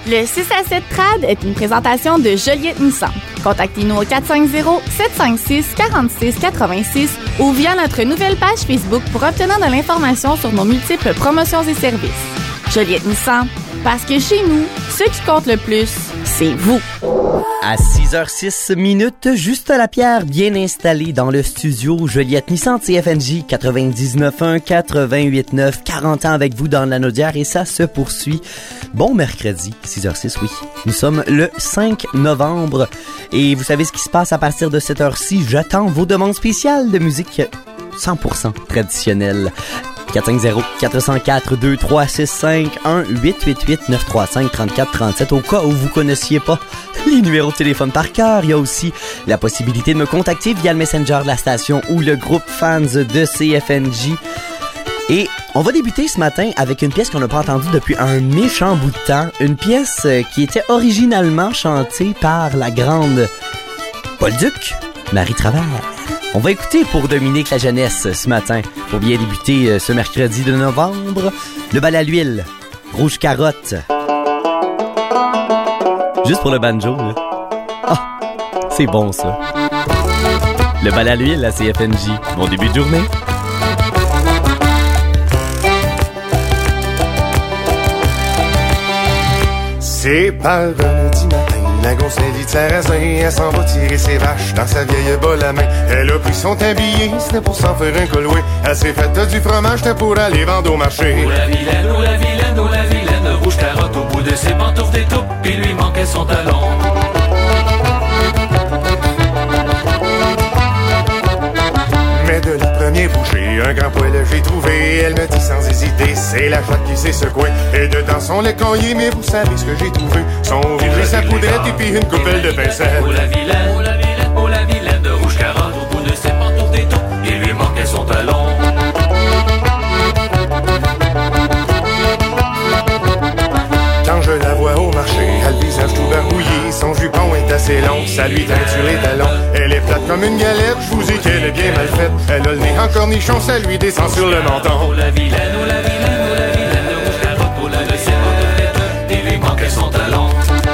Le 6 à 7 Trad est une présentation de Joliette Nissan. Contactez-nous au 450-756-4686 ou via notre nouvelle page Facebook pour obtenir de l'information sur nos multiples promotions et services. Joliette Nissan, parce que chez nous, ce qui compte le plus, c'est vous. À 6h06, Juste Lapierre, bien installé dans le studio Joliette Nissan CFNJ 99.1, 88.9, 40 ans avec vous dans l'Anaudière et ça se poursuit. Bon mercredi, 6h06, oui. Nous sommes le 5 novembre et vous savez ce qui se passe à partir de cette heure-ci. J'attends vos demandes spéciales de musique 100% traditionnelle. 450-434-2365-1-888-935-3437 au cas où vous connaissiez pas les numéros de téléphone par cœur. Il y a aussi la possibilité de me contacter via le Messenger de la station ou le groupe fans de CFNJ. Et on va débuter ce matin avec une pièce qu'on n'a pas entendue depuis un méchant bout de temps. Une pièce qui était originalement chantée par la grande Bolduc, Marie Travers. On va écouter pour Dominique la jeunesse ce matin, pour bien débuter ce mercredi de novembre, le bal à l'huile, Rouge Carotte. Juste pour le banjo, là. Ah, c'est bon ça. Le bal à l'huile à CFNJ. Bon début de journée. C'est par un lundi matin, la grosse Nelly de Sarrazin, elle s'en va tirer ses vaches dans sa vieille bolle à main. Elle a pris son tablier, c'était pour s'en faire un collouet. Elle s'est faite du fromage, c'était pour aller vendre au marché. Oh la vilaine, oh la vilaine, oh la vilaine, Rouge Carotte au bout de ses pantoufles d'étoupe, puis lui manquait son talon. Mais de la première bouchée, un grand poêle j'ai trouvé. Elle me dit sans hésiter, c'est la chatte qui s'est secouée. Et dedans son lait caillé, mais vous savez ce que j'ai trouvé. Son rouge et sa poudrette et puis une coupelle de pincette. Oh la vilaine, oh la vilaine, oh la vilaine de Rouge Carotte au bout de ses pantoufles d'étoupe, il lui manquait son talon. Quand je la vois au marché, elle le visage tout barbouillé, son jupon est assez long, ça lui traîne sur les talons. Elle est plate comme une galette, je vous dis qu'elle est bien mal faite. Elle a le nez en cornichon, ça lui descend sur le menton. Oh la vilaine, oh la vilaine, oh la vilaine de Rouge Carotte au bout de ses pantoufles d'étoupe, il lui manquait son talon.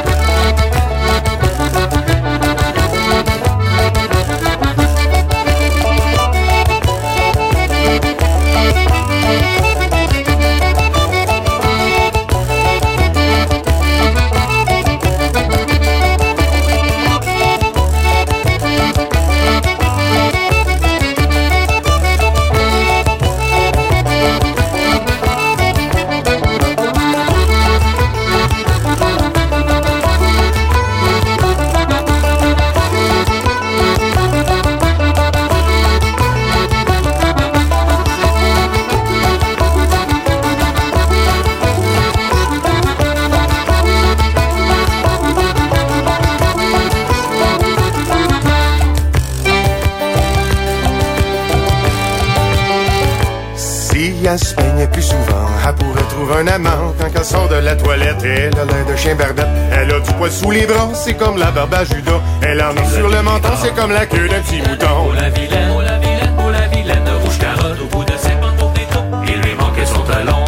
Elle se peignait plus souvent, elle pourrait trouver un amant quand elle sort de la toilette. Elle a l'air de chien barbette, elle a du poil sous les bras, c'est comme la barbe à Judas. Elle en a sur le menton, c'est comme la queue d'un petit mouton. Oh la vilaine, oh la vilaine, oh la vilaine de Rouge Carotte au bout de ses pantoufles d'étoupe, il lui manquait son talon.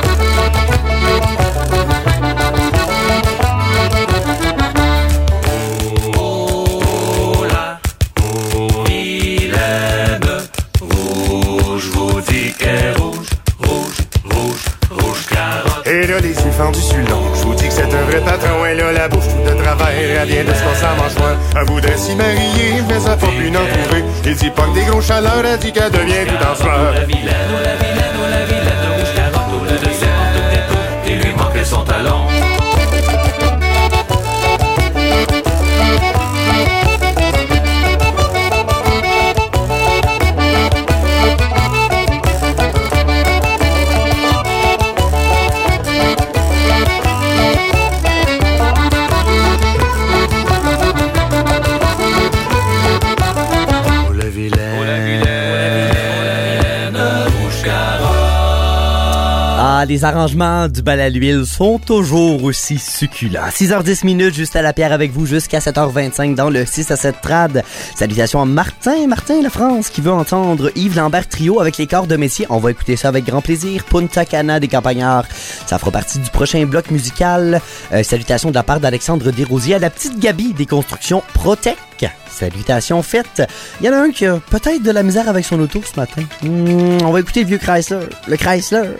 Oh la vilaine, Rouge vous dit qu'elle rouge. Et là, les yeux fendus sur l'ongle, je vous dis que c'est un vrai patron. Elle a la bouche toute de travers, elle vient de se passer en mâchoire. Elle voudrait s'y marier, mais elle n'a pas pu n'en trouver. Il dit pas que des gros chaleurs, elle dit qu'elle devient tout en fleurs. Oh la vilaine, oh la vilaine, oh la vilaine de Rouge Carotte au bout de ses pantoufles d'étoupe, il lui manquait son talon. Ah, les arrangements du bal à l'huile sont toujours aussi succulents. 6h10 minutes, juste à la pierre avec vous jusqu'à 7h25 dans le 6 à 7 trad. Salutations à Martin Lafrance qui veut entendre Yves Lambert Trio avec les corps de métier. On va écouter ça avec grand plaisir. Punta Cana des Campagnards. Ça fera partie du prochain bloc musical. Salutations de la part d'Alexandre Desrosiers à la petite Gabi des constructions Protec. Salutations faites. Il y en a un qui a peut-être de la misère avec son auto ce matin. On va écouter le vieux Chrysler. Le Chrysler.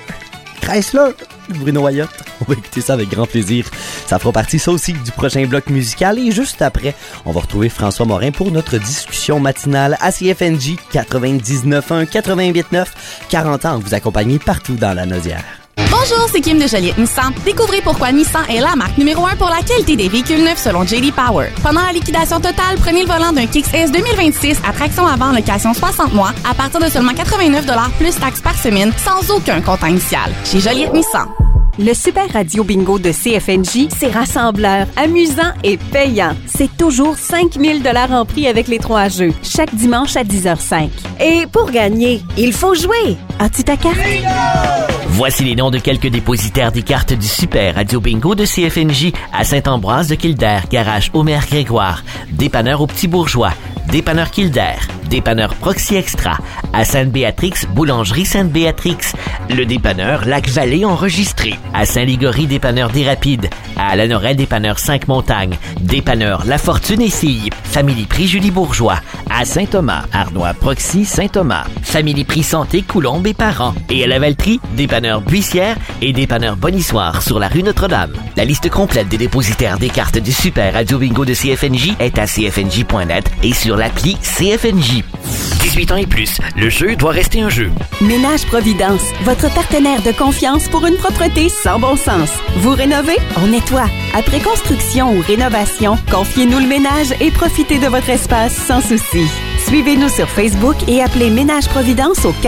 Bruno Ayotte. On va écouter ça avec grand plaisir. Ça fera partie, ça aussi, du prochain bloc musical. Et juste après, on va retrouver François Morin pour notre discussion matinale à CFNJ 99.1, 88.9. 40 ans, vous accompagnez partout dans la Naudière. Bonjour, c'est Kim de Joliette Nissan. Découvrez pourquoi Nissan est la marque numéro 1 pour la qualité des véhicules neufs selon J.D. Power. Pendant la liquidation totale, prenez le volant d'un Kicks S 2026 à traction avant, location 60 mois à partir de seulement 89$ plus taxes par semaine sans aucun comptant initial. Chez Joliette Nissan. Le Super Radio Bingo de CFNJ, c'est rassembleur, amusant et payant. C'est toujours 5 000 $ en prix avec les 3 jeux, chaque dimanche à 10h05. Et pour gagner, il faut jouer. As-tu ta carte? Voici les noms de quelques dépositaires des cartes du Super Radio Bingo de CFNJ à Saint-Ambroise de Kildare, Garage Omer Grégoire, Dépanneur au Petit Bourgeois, Dépanneur Kildare, Dépanneur Proxy Extra, à Sainte-Béatrix, Boulangerie Sainte-Béatrix, le Dépanneur Lac-Vallée enregistré, à Saint-Ligory, Dépanneur des Rapides, à Lanorelle, Dépanneur 5 Montagnes, Dépanneur La Fortune et Filles, Family Prix Julie Bourgeois, à Saint-Thomas, Arnois Proxy Saint-Thomas, Family Prix Santé Coulombe et Parents, et à Lavaltrie, Dépanneur Buissière et Dépanneur Bonissoire sur la rue Notre-Dame. La liste complète des dépositaires des cartes du Super Radio Bingo de CFNJ est à cfnj.net et sur l'appli CFNJ. 18 ans et plus, le jeu doit rester un jeu. Ménage Providence, votre partenaire de confiance pour une propreté sans bon sens. Vous rénovez? On nettoie. Après construction ou rénovation, confiez-nous le ménage et profitez de votre espace sans souci. Suivez-nous sur Facebook et appelez Ménage Providence au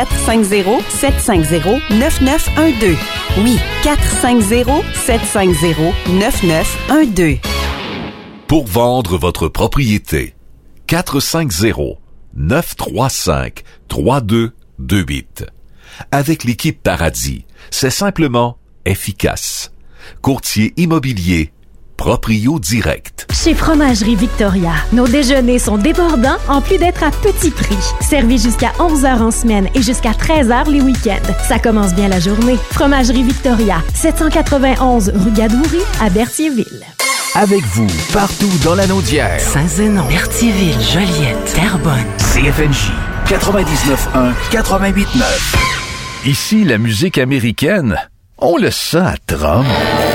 450-750-9912. Oui, 450-750-9912. Pour vendre votre propriété, 450-935-3228. Avec l'équipe Paradis, c'est simplement efficace. Courtier immobilier, Proprio Direct. Chez Fromagerie Victoria, nos déjeuners sont débordants en plus d'être à petit prix. Servis jusqu'à 11h en semaine et jusqu'à 13h les week-ends. Ça commence bien la journée. Fromagerie Victoria, 791 rue Gadoury à Berthierville. Avec vous, partout dans la Naudière. Saint-Zénon, Berthierville, Joliette, Terrebonne. CFNJ 99.1, 88.9. Ici, la musique américaine, on le sent à Trump.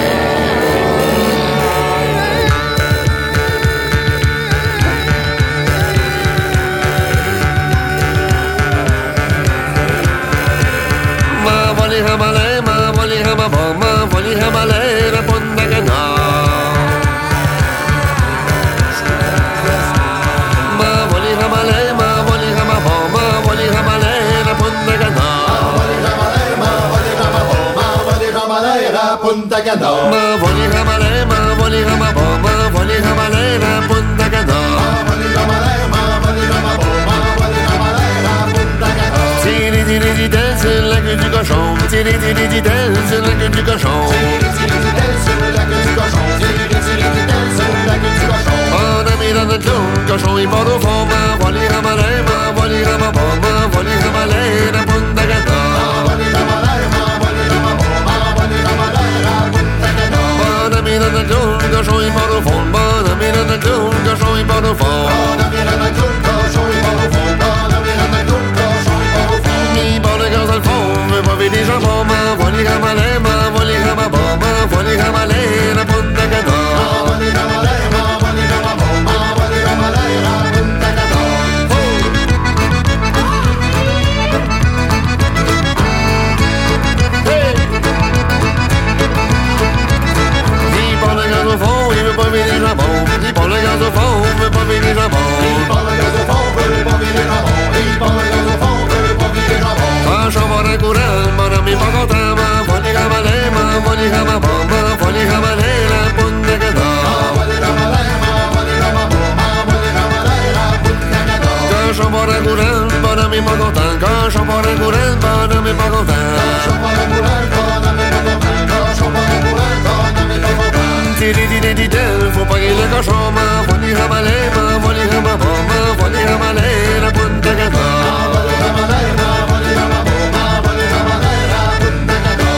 Punta Cana. Ma voli ramale, ma voli ramabo, ma voli ramale, la Punta Cana. Ma voli ramale, ma voli ramabo, ma voli ramale, la Punta Cana. Tiri tiri tiri, c'est la queue du cochon. Tiri tiri tiri, c'est la queue du cochon. Tiri tiri tiri, c'est la queue du cochon. Tiri tiri tiri, c'est la queue du cochon. On a mis dans notre clou, cochon il part au fond. Ma voli ramale, ma voli ramabo, ma voli ramale, la Punta Cana. Ma voli ramale, ma voli ramabo, ma voli ramale. Bon ami dans le clou, cochon il part au fond. Bon ami dans le clou, cochon il part au fond. Bon ami dans le clou, cochon il part au fond. Bon ami dans le clou, cochon il part au fond. Il part le gaz dans le fond, veut pas vider les jambons. Ma voli ramalé, ma voli ramabo, ma voli ramalé, la Punta Cana. Ma voli ramalé, ma voli ramabo, ma voli ramalé, la Punta Cana. Au fond, il veut pas vider les jambons. Il prend le gaz au fond, il veut pas vider les jambons. Il prend le gaz au fond, il veut pas vider les jambons. Il prend le gaz au fond, il veut pas vider les jambons. Quand j'en vois un courant, mon ami pas content. Ma voli ramalé, ma voli ramabo, ma voli ramalé, la Punta Cana. Ma voli ramalé, ma voli ramabo, ma voli ramalé, la Punta Cana. Quand j'en vois un courant, mon ami pas content. Quand j'en vois un courant, mon ami pas content. Quand j'en vois un courant, mon ami pas content. Tiri-di-di-di-del, faut pogner le cochon, m'envoie-les ramalais, m'envoie-les ramabons, m'envoie-les ramalais, la Punta Cana. M'envoie-les ramalais, m'envoie-les ramabons, m'envoie-les ramalais, la Punta Cana.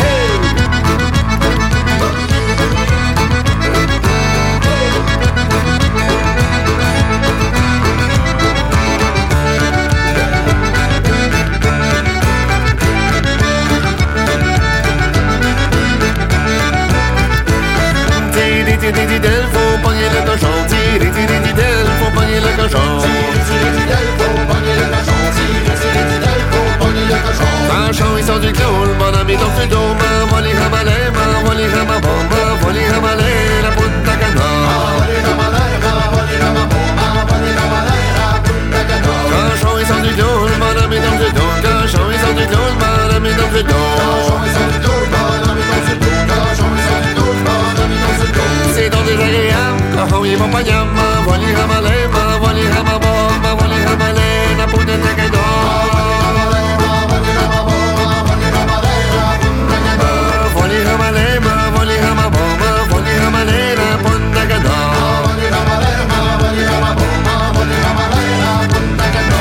Tiri-tiri-di-del, faut pogner le cochon. Tiri-tiri-di-del, faut pogner le cochon. Tiri-tiri-di-del, faut pogner le cochon. Tiri-tiri-di-del, faut pogner le cochon. Franchon, ils sont du clown, le bonhomme est dans le dos. M'envoie les ramalais, m'envoie les ramabons, m'envoie les ramalais, la Punta Cana. M'envoie les ramalais, m'envoie les ramabons, m'envoie les ramalais, la Punta Cana. Franchon, ils sont du clown, le bonhomme est dans le dos. Franchon, ils sont du clown, le bonhomme est dans le dos. Franchon, ils sont du clown, le bonhomme est dans le dos. Franchon, ils sont du clown, le bonhomme est dans le dos. C'est donc désagréable, quand ils vont pas y avoir, m'envoie les ramalais, m'envoie les ramabons, m'envoie les ramalais, la Punta Cana. M'envoie les ramalais, m'envoie les ramalais, la Punta Cana. M'envoie les ramalais, m'envoie les ramabons, m'envoie les ramalais, la Punta Cana. M'envoie les ramalais, m'envoie les ramabons, m'envoie les ramalais, la Punta Cana.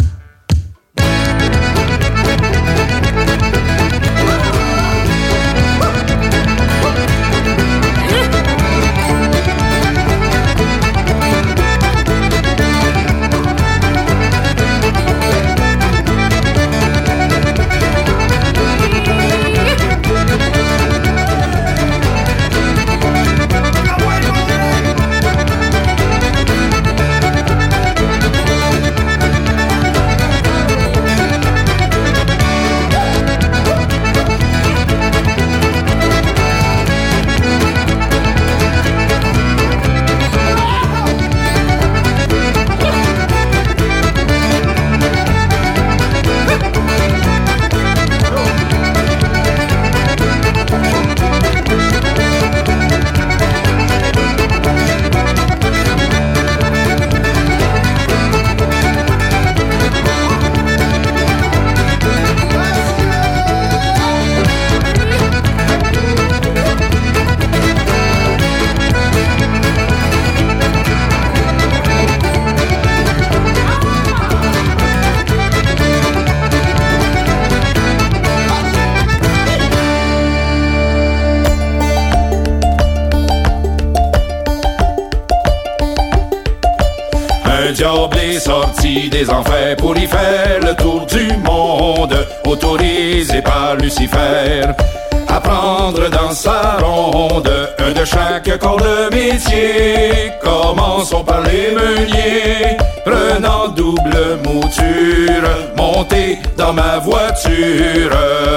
Un diable est sorti des enfers pour y faire le tour du monde, autorisé par Lucifer à prendre dans sa ronde un de chaque corps de métier. Commençons par les meuniers, prenant double mouture, montez dans ma voiture.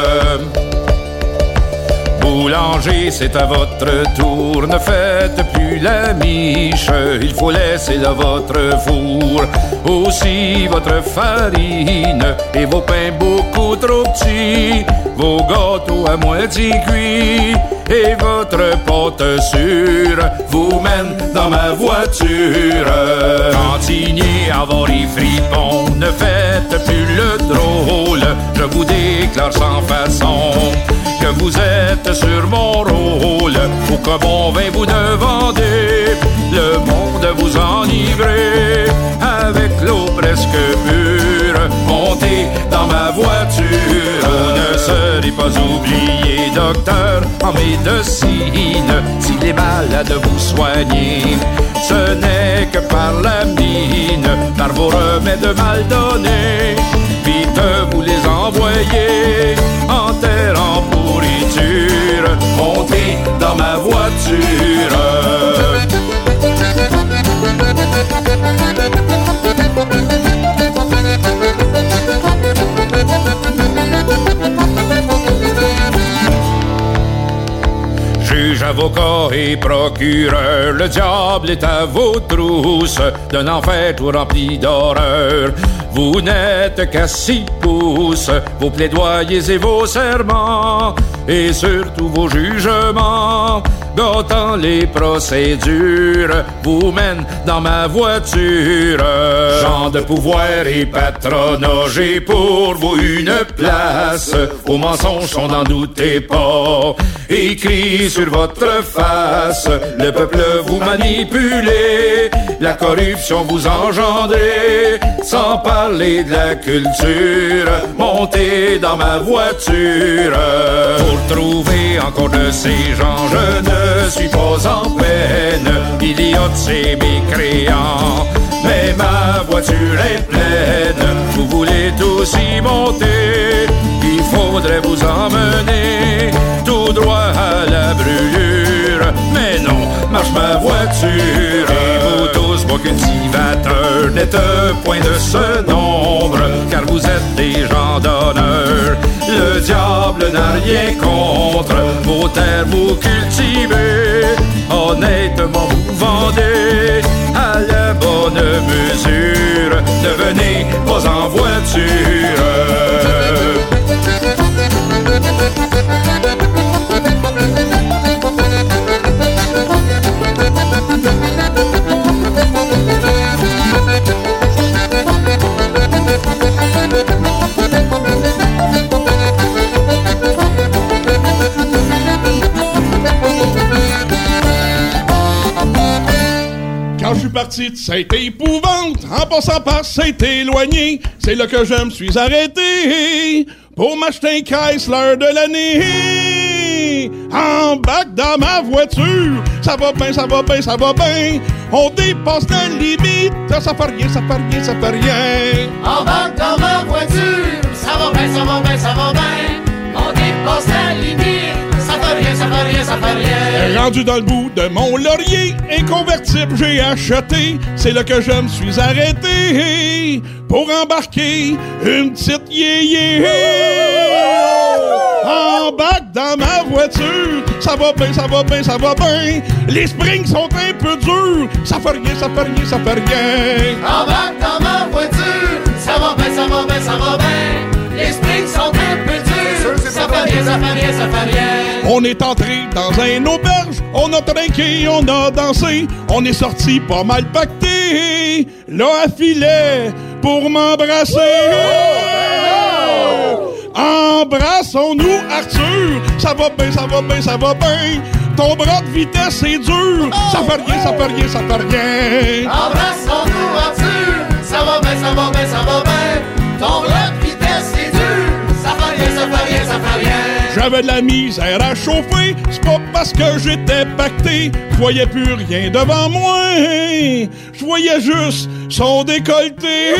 Boulanger, c'est à votre tour, ne faites plus la miche, il faut laisser dans votre four aussi votre farine et vos pains beaucoup trop petits, vos gâteaux à moitié cuits et votre pâte sûre vous mène dans ma voiture. Cantinier, avoir les fripons, ne faites plus le drôle, je vous déclare sans façon que vous êtes sur mon rôle. Aucun bon vin vous ne vendez, le monde vous enivrez avec l'eau presque pure. Montez dans ma voiture, vous ne serez pas oublié, docteur, en médecine. Si les malades vous soignez, ce n'est que par la mine, par vos remèdes mal donnés. Vite vous les envoyez en terre en pourriture. Montez dans ma voiture. Juge, avocat et procureur, le diable est à vos trousses, d'un enfer tout rempli d'horreur. Vous n'êtes qu'à 6 pouces, vos plaidoyers et vos serments, et surtout vos jugements, gâtant les procédures, vous mène dans ma voiture. Gens de pouvoir et patronat, j'ai pour vous une place. Vos mensonges sont n'en doutez pas, écrit sur votre face. Le peuple vous manipulez, la corruption vous engendrez, sans parler de la culture. Montez dans ma voiture. Pour trouver encore de ces gens, je ne suis pas en peine. Idiotes et mécréants, mais ma voiture est pleine. Vous voulez tous y monter, il faudrait vous emmener tout droit à la brûlure. Mais non, marche ma voiture. Et vous tous, vos cultivateurs, n'êtes point de ce nombre, car vous êtes des gens d'honneur. Le diable n'a rien contre vos terres, vous cultivez. Honnêtement, vous vendez à la bonne mesure. Ne venez pas en voiture. Quand je suis parti de Saint-Épouvante, en passant par Saint-Éloigné, c'est là que je me suis arrêté pour m'acheter un Chrysler de l'année. Embarque dans ma voiture, ça va bien, ça va bien, ça va bien. On dépasse la limite, ça fait rien, ça fait rien, ça fait rien. Embarque dans ma voiture, ça va bien, ça va bien, ça va bien. On dépasse la limite, ça fait rien, ça fait rien, ça fait rien. Rendu dans le bout de mon laurier, un convertible j'ai acheté. C'est là que je me suis arrêté pour embarquer une petite yéyé. Embarque dans ma voiture, ça va bien, ça va bien, ça va bien. Les springs sont un peu durs, ça fait rien, ça fait rien, ça fait rien. Embarque dans ma voiture, ça va bien, ça va bien, ça va bien. Les springs sont un peu durs, ça fait rien, ça fait rien, ça fait rien. On est entré dans un auberge, on a trinqué, on a dansé, on est sorti pas mal pacté, là à filet pour m'embrasser. Embrassons-nous, Arthur, ça va bien, ça va bien, ça va bien. Ton bras de vitesse est dur, ça fait rien, ça fait rien, ça fait rien. Embrassons-nous, Arthur, ça va bien, ça va bien, ça va bien. Ton bras de vitesse est dur, ça fait rien, ça fait rien, ça fait rien. J'avais de la misère à chauffer, c'est pas parce que j'étais pacté, je voyais plus rien devant moi, je voyais juste son décolleté.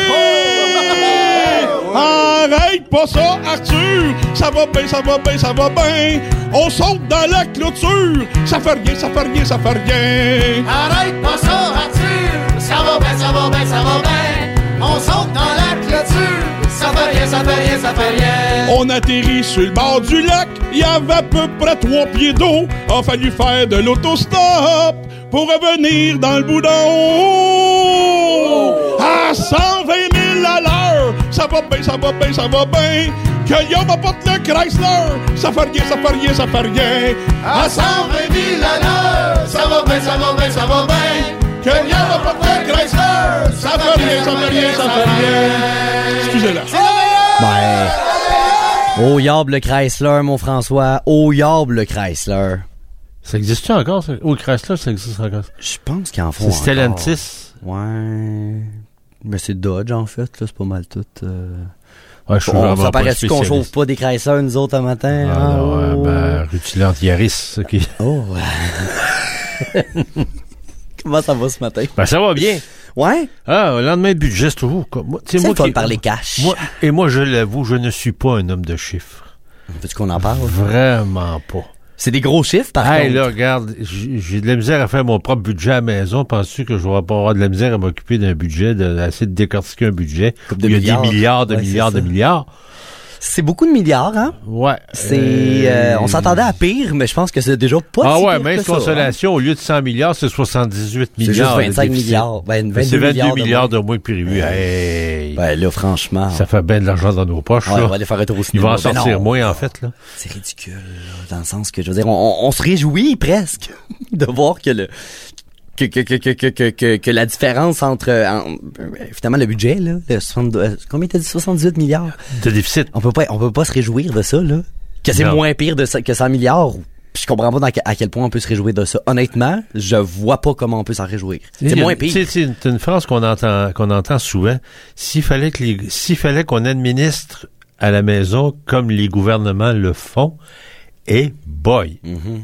Arrête pas ça, Arthur, ça va bien, ça va bien, ça va bien. On saute dans la clôture, ça fait rien, ça fait rien, ça fait rien. Arrête pas ça, Arthur, ça va bien, ça va bien, ça va bien. On saute dans la clôture, ça fait rien, ça fait rien, ça fait rien. On atterrit sur le bord du lac, il y avait à peu près 3 pieds d'eau. A fallu faire de l'autostop pour revenir dans le bout d'en haut. À 120 000 à l'heure, ça va bien, ça va bien, ça va bien. Que y'en va pas le Chrysler, ça fait rien, ça fait rien, ça fait rien. À 120 000 à l'heure, ça va bien, ça va bien, ça va bien. Que y'en va pas le Chrysler, ça fait rien, ça fait rien, ça fait rien. Excusez-la. Ben, oh yab le Chrysler, mon François. Oh yab le Chrysler. Ça existe-tu encore, ça? Oh, le Chrysler, ça existe encore? Je pense qu'ils en font encore. C'est Stellantis. Ouais. Mais c'est Dodge, en fait, là. C'est pas mal tout. Ouais, je suis vraiment ça pas paraît-tu qu'on chauffe pas des Chrysler, nous autres, un matin? Ah, ouais, ben, rutilante Yaris, ça qui... Oh, ouais. Comment ça va ce matin? Ben, ça va bien. Ouais? Ah, au lendemain de budget, c'est toujours... C'est le fun de parler cash. Moi, je l'avoue, je ne suis pas un homme de chiffres. Veux-tu qu'on en parle? Vraiment pas. C'est des gros chiffres, par contre. Là, regarde, j'ai de la misère à faire mon propre budget à la maison. Penses-tu que je vais pas avoir de la misère à m'occuper d'un budget, d'essayer de décortiquer un budget où il y a des milliards de milliards de milliards? C'est beaucoup de milliards, hein? Ouais. On s'attendait à pire, mais je pense que c'est déjà pas si pire mince que ça, consolation, au lieu de 100 milliards, c'est 78 milliards. C'est juste 25 milliards. Ben, c'est 22 milliards de moins que prévu. Hey. Ben là, franchement. Ça fait bien de l'argent dans nos poches, ouais, là. On va aller faire un tour au cinéma. Il va en sortir moins, en fait, là. C'est ridicule, là, dans le sens que, je veux dire, on se réjouit presque de voir que que la différence entre finalement le budget là, combien t'as dit 78 milliards de déficit. On peut pas se réjouir de ça là. Que c'est moins pire que 100 milliards. Puis je comprends pas à quel point on peut se réjouir de ça. Honnêtement, je vois pas comment on peut s'en réjouir. C'est moins pire. C'est une phrase qu'on entend souvent. S'il fallait qu'on administre à la maison comme les gouvernements le font, et boy.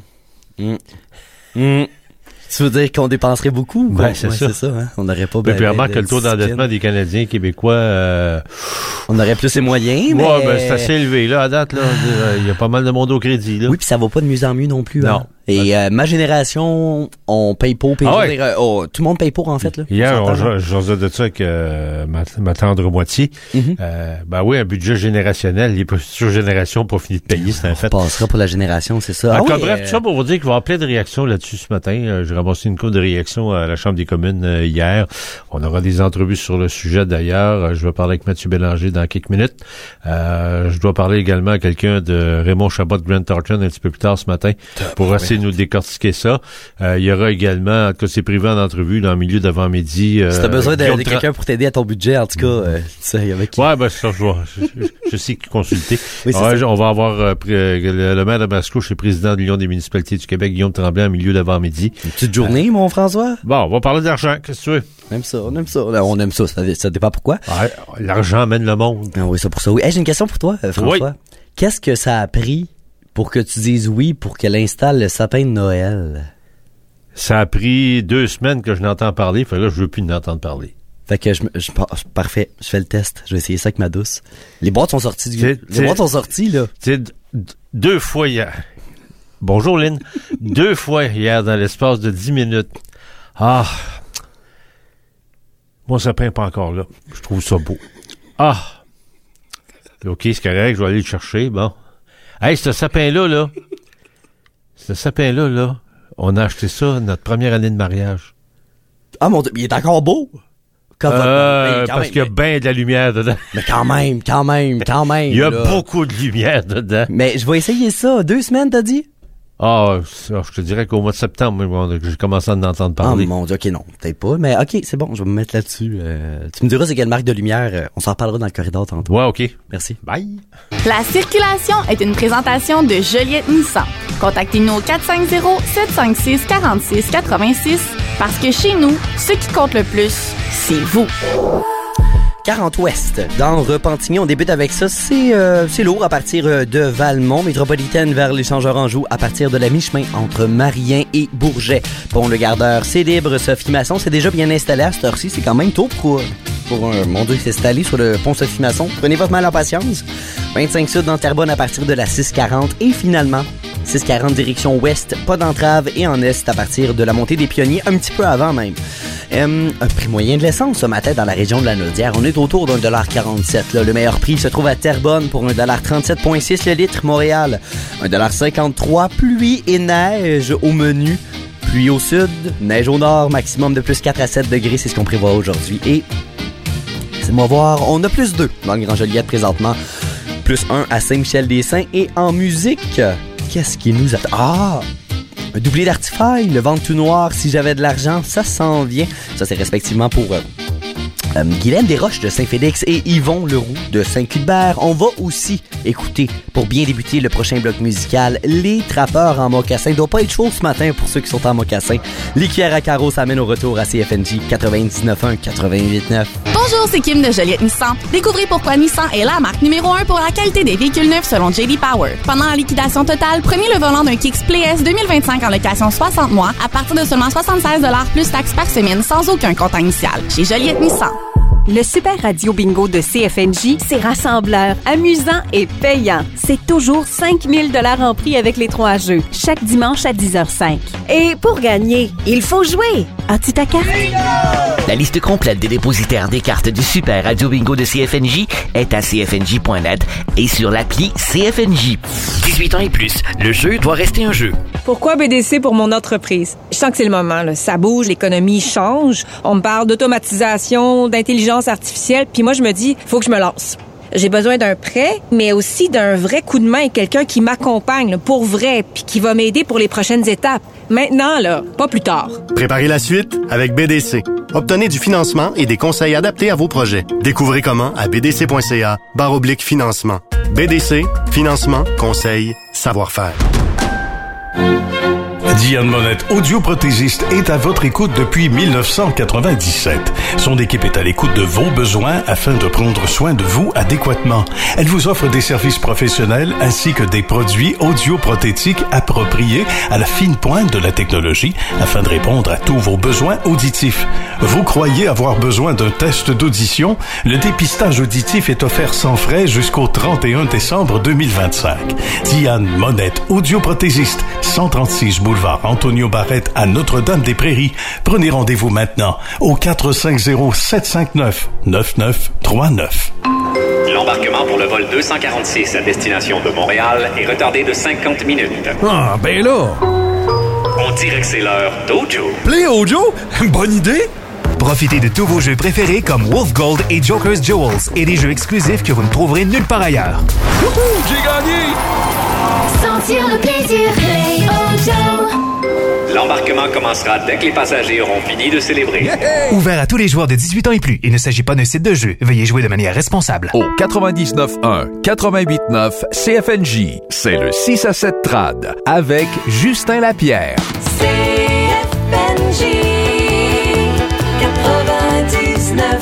Tu veux dire qu'on dépenserait beaucoup? Ben, c'est ça. Hein? On n'aurait pas bien. Puis remarque que le taux d'endettement des Canadiens québécois... on aurait plus les moyens, mais... Ouais, ben c'est assez élevé, là, à date, là. Il y a pas mal de monde au crédit, là. Oui, puis ça va pas de mieux en mieux non plus. Non. Hein? Et ma génération, on paye pour. Tout le monde paye pour, en fait. Là. Hier, j'osais de ça avec ma tendre moitié. Ben oui, un budget générationnel, les futures générations pour finir de payer, c'est un fait. On passera pour la génération, c'est ça. Bref, tout ça pour vous dire qu'il va y avoir plein de réactions là-dessus ce matin. J'ai ramassé une couple de réactions à la Chambre des communes hier. On aura des entrevues sur le sujet d'ailleurs. Je vais parler avec Mathieu Bélanger dans quelques minutes. Je dois parler également à quelqu'un de Raymond Chabot de Grant Thornton un petit peu plus tard ce matin pour essayer de nous décortiquer ça. Il y aura également, en tout cas, c'est privé en entrevue, dans le milieu d'avant-midi. Si t'as besoin de quelqu'un pour t'aider à ton budget, en tout cas, tu sais, avec qui? Ouais, ben, ça, je sais qui consulter. Oui, on va avoir le maire de Mascouche et président de l'Union des municipalités du Québec, Guillaume Tremblay, en milieu d'avant-midi. Une petite journée, mon François? Bon, on va parler d'argent. Qu'est-ce que tu veux? On aime ça. On aime ça. Ça dépend pourquoi. Ouais, l'argent mène le monde. Ah oui, ça pour ça. Oui. Hey, j'ai une question pour toi, François. Oui. Qu'est-ce que ça a pris pour que tu dises oui pour qu'elle installe le sapin de Noël? Ça a pris 2 semaines que je n'entends parler. Fait que là, je veux plus n'entendre parler. Fait que parfait. Je fais le test. Je vais essayer ça avec ma douce. Les boîtes sont sorties Les boîtes sont sorties, là. Tu sais, 2 fois hier. Bonjour, Lynn. 2 fois hier dans l'espace de 10 minutes. Ah! Mon sapin n'est pas encore là. Je trouve ça beau. Ah! OK, c'est correct, je vais aller le chercher. Bon. Hey, ce sapin-là, on a acheté ça notre première année de mariage. Ah mon Dieu, il est encore beau! Parce qu'il y a bien de la lumière dedans. Mais quand même. Il y a beaucoup de lumière dedans. Mais je vais essayer ça. 2 semaines, t'as dit? Je te dirais qu'au mois de septembre, j'ai commencé à en entendre parler. Ah mon Dieu, ok, non, peut-être pas. Mais ok, c'est bon, je vais me mettre là-dessus. Tu me diras c'est quelle marque de lumière. On s'en reparlera dans le corridor tantôt. Ouais, ok. Merci. Bye. La circulation est une présentation de Joliette Nissan. Contactez-nous au 450-756-4686 parce que chez nous, ce qui compte le plus, c'est vous. 40 Ouest, dans Repentigny. On débute avec ça. C'est lourd à partir de Valmont, métropolitaine vers l'échangeur Anjou, à partir de la mi-chemin entre Marien et Bourget. Pont Le Gardeur, c'est libre. Sophie Masson, c'est déjà bien installé à cette heure-ci. C'est quand même tôt pour mon Dieu, s'installer sur le pont Sophie Masson. Prenez votre mal en patience. 25 Sud dans Terrebonne à partir de la 640. Et finalement, 640 direction ouest, pas d'entrave, et en est à partir de la montée des Pionniers, un petit peu avant même. Un prix moyen de l'essence ce matin dans la région de la Naudière. On est autour d'un $1,47. Là. Le meilleur prix se trouve à Terrebonne pour $1,37,6 le litre. Montréal, $1,53. Pluie et neige au menu. Pluie au sud, neige au nord, maximum de plus 4 à 7 degrés, c'est ce qu'on prévoit aujourd'hui. Et, laissez-moi voir, on a plus 2 dans le Grand Joliette présentement. Plus 1 à Saint-Michel-des-Saints. Et en musique, qu'est-ce qui nous attend? Un doublé d'Artifaille, le ventre tout noir, si j'avais de l'argent, ça s'en vient. Ça, c'est respectivement pour Guylaine Desroches de Saint-Félix et Yvon Leroux de Saint-Cuthbert. On va aussi écouter, pour bien débuter le prochain bloc musical, Les Trappeurs en mocassin. Il doit pas être chaud ce matin pour ceux qui sont en mocassin. Les cuillères à carreaux s'amènent au retour à CFNJ 99.1, 88.9. Bonjour, c'est Kim de Joliette Nissan. Découvrez pourquoi Nissan est la marque numéro 1 pour la qualité des véhicules neufs selon J.D. Power. Pendant la liquidation totale, prenez le volant d'un Kicks Play S 2025 en location 60 mois à partir de seulement 76$ plus taxes par semaine sans aucun comptant initial. Chez Joliette Nissan. Le Super Radio Bingo de CFNJ, c'est rassembleur, amusant et payant. C'est toujours 5 000 $ en prix avec les 3 jeux, chaque dimanche à 10h05. Et pour gagner, il faut jouer. As-tu ta carte? La liste complète des dépositaires des cartes du Super Radio Bingo de CFNJ est à cfnj.net et sur l'appli CFNJ. 18 ans et plus, le jeu doit rester un jeu. Pourquoi BDC pour mon entreprise? Je sens que c'est le moment, là. Ça bouge, l'économie change. On me parle d'automatisation, d'intelligence artificielle, puis moi, je me dis, faut que je me lance. J'ai besoin d'un prêt, mais aussi d'un vrai coup de main, quelqu'un qui m'accompagne là, pour vrai, puis qui va m'aider pour les prochaines étapes. Maintenant, là, pas plus tard. Préparez la suite avec BDC. Obtenez du financement et des conseils adaptés à vos projets. Découvrez comment à bdc.ca/financement. BDC, financement, conseils, savoir-faire. Diane Monette, audioprothésiste, est à votre écoute depuis 1997. Son équipe est à l'écoute de vos besoins afin de prendre soin de vous adéquatement. Elle vous offre des services professionnels ainsi que des produits audioprothétiques appropriés à la fine pointe de la technologie afin de répondre à tous vos besoins auditifs. Vous croyez avoir besoin d'un test d'audition? Le dépistage auditif est offert sans frais jusqu'au 31 décembre 2025. Diane Monette, audioprothésiste, 136 boulevard Antonio Barrette à Notre-Dame-des-Prairies. Prenez rendez-vous maintenant au 450-759-9939. L'embarquement pour le vol 246 à destination de Montréal est retardé de 50 minutes. Ah, ben là! On dirait que c'est l'heure d'Ojo. Play Ojo? Bonne idée! Profitez de tous vos jeux préférés comme Wolf Gold et Joker's Jewels et des jeux exclusifs que vous ne trouverez nulle part ailleurs. Wouhou! J'ai gagné! Sentir le plaisir, Play Ojo. L'embarquement commencera dès que les passagers auront fini de célébrer. Yeah! Ouvert à tous les joueurs de 18 ans et plus. Il ne s'agit pas d'un site de jeu. Veuillez jouer de manière responsable. Au 99.1, 88.9 CFNJ, c'est le 6 à 7 trad avec Justin Lapierre. CFNJ 99.1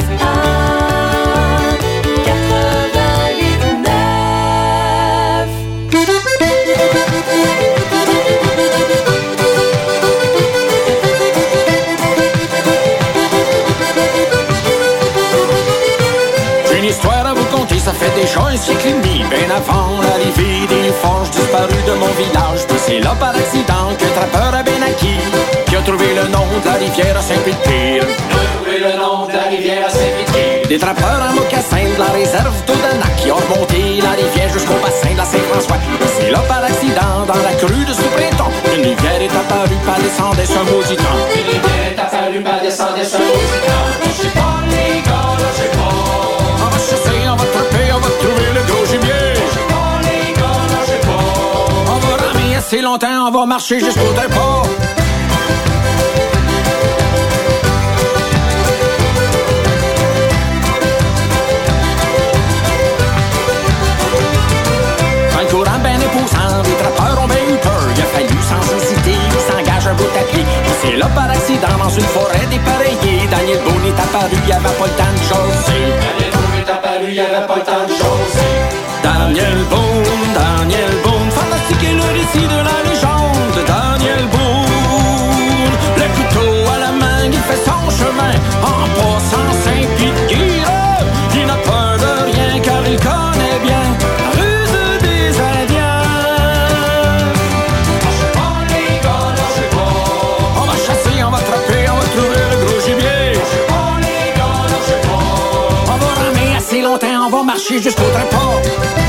Ça fait déjà un siècle et demi, bien avant l'arrivée des forges disparues de mon village. Puis c'est là par accident qu'un trappeur a bien acquis, qui a trouvé le nom de la rivière à Saint-Pétire. Trouvé le nom de la rivière à Saint-Pétire. Des trappeurs en mocassin de la réserve d'Odanak qui ont remonté la rivière jusqu'au bassin de la Saint-François. Puis c'est là par accident, dans la crue de ce printemps, qu'une rivière est apparue, pas descendait ce maudit temps. Une rivière est apparue, pas descendait ce maudit temps. Je sais pas les gars, là, je sais pas. On va chasser, on va trapper, on va trouver le gros gibier. J'ai pas les gars, là, j'ai pas. On va ramer assez longtemps, on va marcher jusqu'au départ. Un courant ben épousant, les trappeurs ont bien eu peur. Il a fallu sans hésiter, ils s'engagent un bout à pied. C'est là par accident, dans une forêt dépareillée, Daniel Boone est apparu, il avait pas le temps de jaser. Daniel Boone est apparu, il avait pas le temps de jaser. Daniel Boone, fantastique est le récit de la légende. Daniel Boone, le couteau à la main, il fait son chemin en passant Saint-Pied-de-Guire. Il n'a peur de rien car il connaît bien la ruse des Indiens. Je sais pas les gars, là je sais pas. On va chasser, on va trapper, on va trouver le gros gibier. Je sais pas les gars, là je sais pas. On va ramer assez longtemps, on va marcher jusqu'au trépas.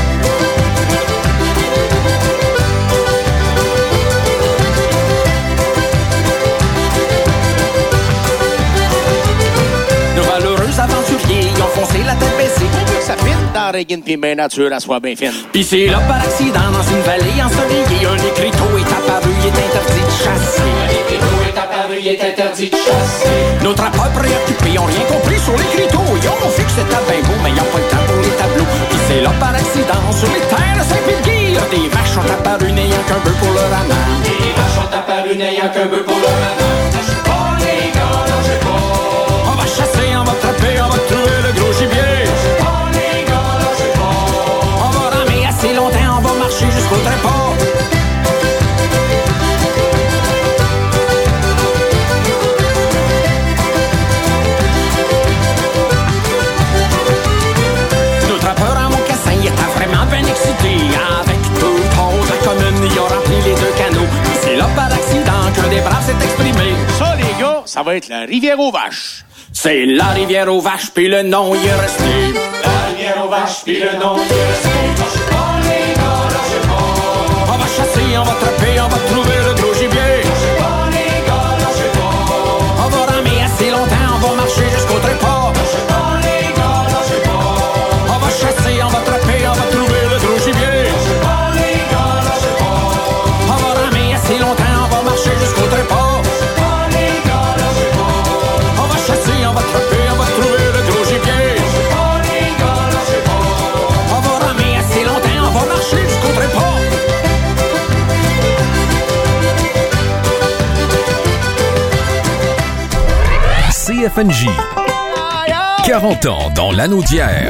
Ils ont foncé la tête baissée pour que ça pine dans Reagan pis ben nature elle soit bien fine. Pis c'est là par accident dans une vallée ensoleillée un écriteau est apparu, il est interdit de chasser. Un écriteau est apparu, il est interdit de chasser. Nos trappeurs préoccupés ont rien compris sur l'écriteau. Ils ont vu que c'était bien beau mais ils ont pas le temps pour les tableaux. Pis c'est là par accident sur les terres de Saint-Pédguire des vaches sont apparues n'ayant qu'un bœuf pour leur amant. Des vaches sont apparues n'ayant qu'un bœuf pour leur amant. J'sais pas les gars, là j'sais pas. On va chasser, on va trapper, on va trouver le gros gibier. J'sais pas les gars, là j'sais pas. On va ramer assez longtemps, on va marcher jusqu'au trépas. Nos trappeurs en mocassin étaient vraiment bien excités. Avec deux tons de commune, ils ont rempli les deux canaux. C'est là par accident qu'un des braves s'est exprimé. ça va être la rivière aux vaches. C'est la rivière aux vaches, puis le nom y est resté. La rivière aux vaches, puis le nom y est resté. Lâchez pas, les gars, lâchez pas. On va chasser, on va trapper, on va trouver le gros gibier. Lâchez pas, les gars, lâchez pas. On va ramer assez longtemps, on va marcher jusqu'au trépas. Lâchez pas, les gars, lâchez pas. On va chasser, on va trapper, on va trouver le gros gibier. Lâchez pas, les gars, lâchez pas. On va ramer assez longtemps, on va marcher jusqu'au trépas. CFNJ. 40 ans dans l'anneau d'hier.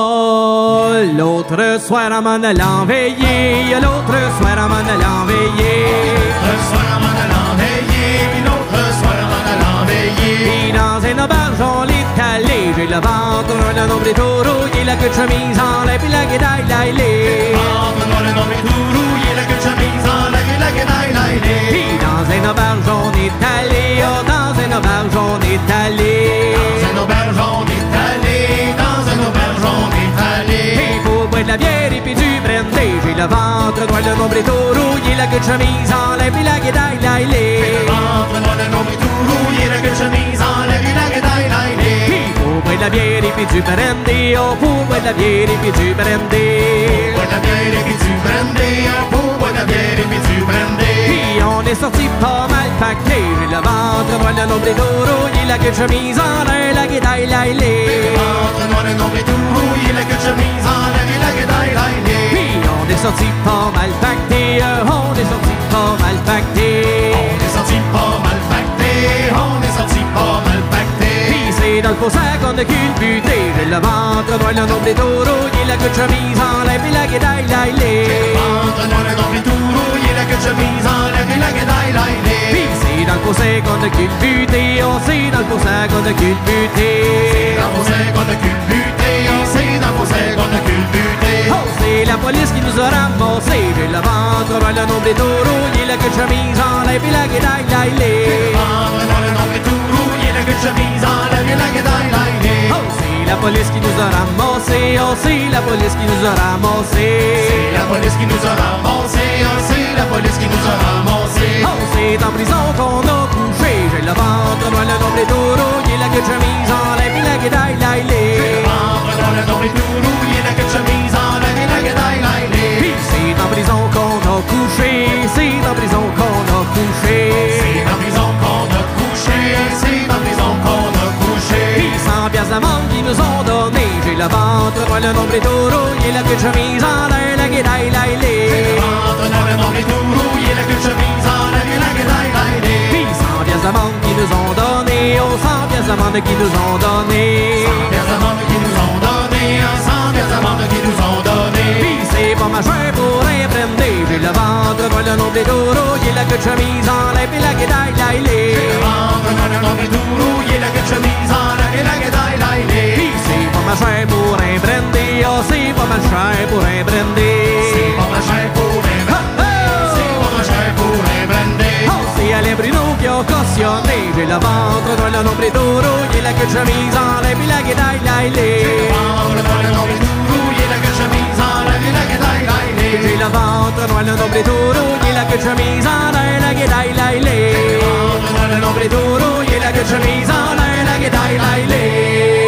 Oh, l'autre soir à m'en allant veiller, l'autre soir à m'en allant veiller. L'autre soir à m'en allant veiller, puis l'autre soir à m'en allant veiller. Puis dans une auberge on est allé, j'ai le ventre, le nombril tout rouillé, la queue de chemise en l'air, puis la guédaille l'ailée. Le ventre, le nombril tout rouillé, la queue de chemise en l'air, puis la guédaille l'ailée. Puis dans une auberge on est allé, oh, dans une auberge on est allé. Dans une auberge on est allé, dans une auberge on est allé. Et pour boire de la bière et puis du brandy, j'ai le ventre noir, le nombril tout rouillé, la queue de chemise en l'air, puis la guédaille l'ailée. Le ventre noir, le nombril tout rouillé, la queue de chemise en l'air, puis la guédaille l'ailée. Puis pour boire de la bière et puis du brandy, oh, pour boire de la bière et puis du brandy. Pour boire de la bière et puis du brandy, oh, pour boire de la bière et puis du brandy. Puis on est sorti pas mal pacté, j'ai le ventre noir, le nombril tout rouillé, la queue de chemise en l'air, la guédaille l'ailée. Le ventre noir, le nombril tout rouillé, la queue de chemise en l'air, puis la guédaille l'ailée. Puis on est sorti pas mal pacté, on est sorti pas mal pacté. On est sorti pas mal pacté, on est sorti pas mal pacté. Puis c'est dans le faux sac qu'on a culbuté, j'ai le ventre noir, le nombril tout rouillé, la queue de chemise en l'air, puis la guédaille l'ailée. Le ventre noir, le nombril tout rouillé, la queue de chemise en l'air, puis la guédaille l'ailée. Puis c'est dans le faux sac qu'on a culbuté, on sait dans le faux sac qu'on a culbuté. C'est dans le faux sac qu'on a culbuté, on sait dans le faux sac qu'on a culbuté. Oh, c'est la police qui nous a ramassé, j'ai le ventre noir, le nombril tout rouillé, la queue de chemise en l'air, puis la guédaille l'ailée. Le ventre noir, le nombril tout rouillé, la queue de chemise en l'air, puis la guédaille l'ailée. Oh, c'est la police qui nous a ramassé, oh, c'est la police qui nous a ramassé. C'est la police qui nous a ramassé, oh, c'est la police qui nous a ramassé. Oh, c'est en prison qu'on a couché, j'ai le ventre noir, le nombril tout rouillé, la queue de chemise en l'air, puis la guédaille l'ailée. Le ventre noir, le nombril tout rouillé, la queue de chemise en l'air, puis la guédaille l'ailée. Puis c'est en prison qu'on a couché, c'est en prison qu'on a couché. C'est en prison qu'on a couché, c'est en prison qu'on a couché. Puis 100 piastres d'amende qu'ils nous ont donné, j'ai le ventre noir, le nombril tout rouillé, la queue de chemise en l'air, la guédaille l'ailée. Le ventre noir, le nombril tout rouillé, la queue de chemise en l'air, puis la guédaille l'ailée. Puis 100 piastres d'amende qu'ils nous ont donné, oh, 100 piastres d'amende qu'ils nous ont donné. 100 piastres d'amende qu'ils nous ont donné, 100 piastres d'amende qu'ils nous ont donné. Puis c'est pas machin pour un brandy, j'ai le ventre noir, le nombril tout rouillé, la queue de chemise en l'air, puis la guédaille l'ailée. Le ventre noir, le nombril tout rouillé, la queue de chemise en l'air, puis la guédaille l'ailée. Puis c'est pas machin pour un brandy, oh, c'est pas machin pour un brandy. C'est pas machin pour un brandy, c'est pas machin pour un brandy. Oh, c'est Alain Bruno qui a cautionné, j'ai le ventre noir, le nombril tout rouillé, la queue de chemise en l'air, puis la guédaille l'ailée. J'ai le ventre noir, le nombril tout rouillé, la queue de chemise en l'air, puis la guédaille l'ailée. J'ai le ventre noir, le nombril tout rouillé, la queue de chemise en l'air, la guédaille l'ailée. J'ai le ventre noir, le nombril tout rouillé, la queue de chemise en l'air, la guédaille l'ailée.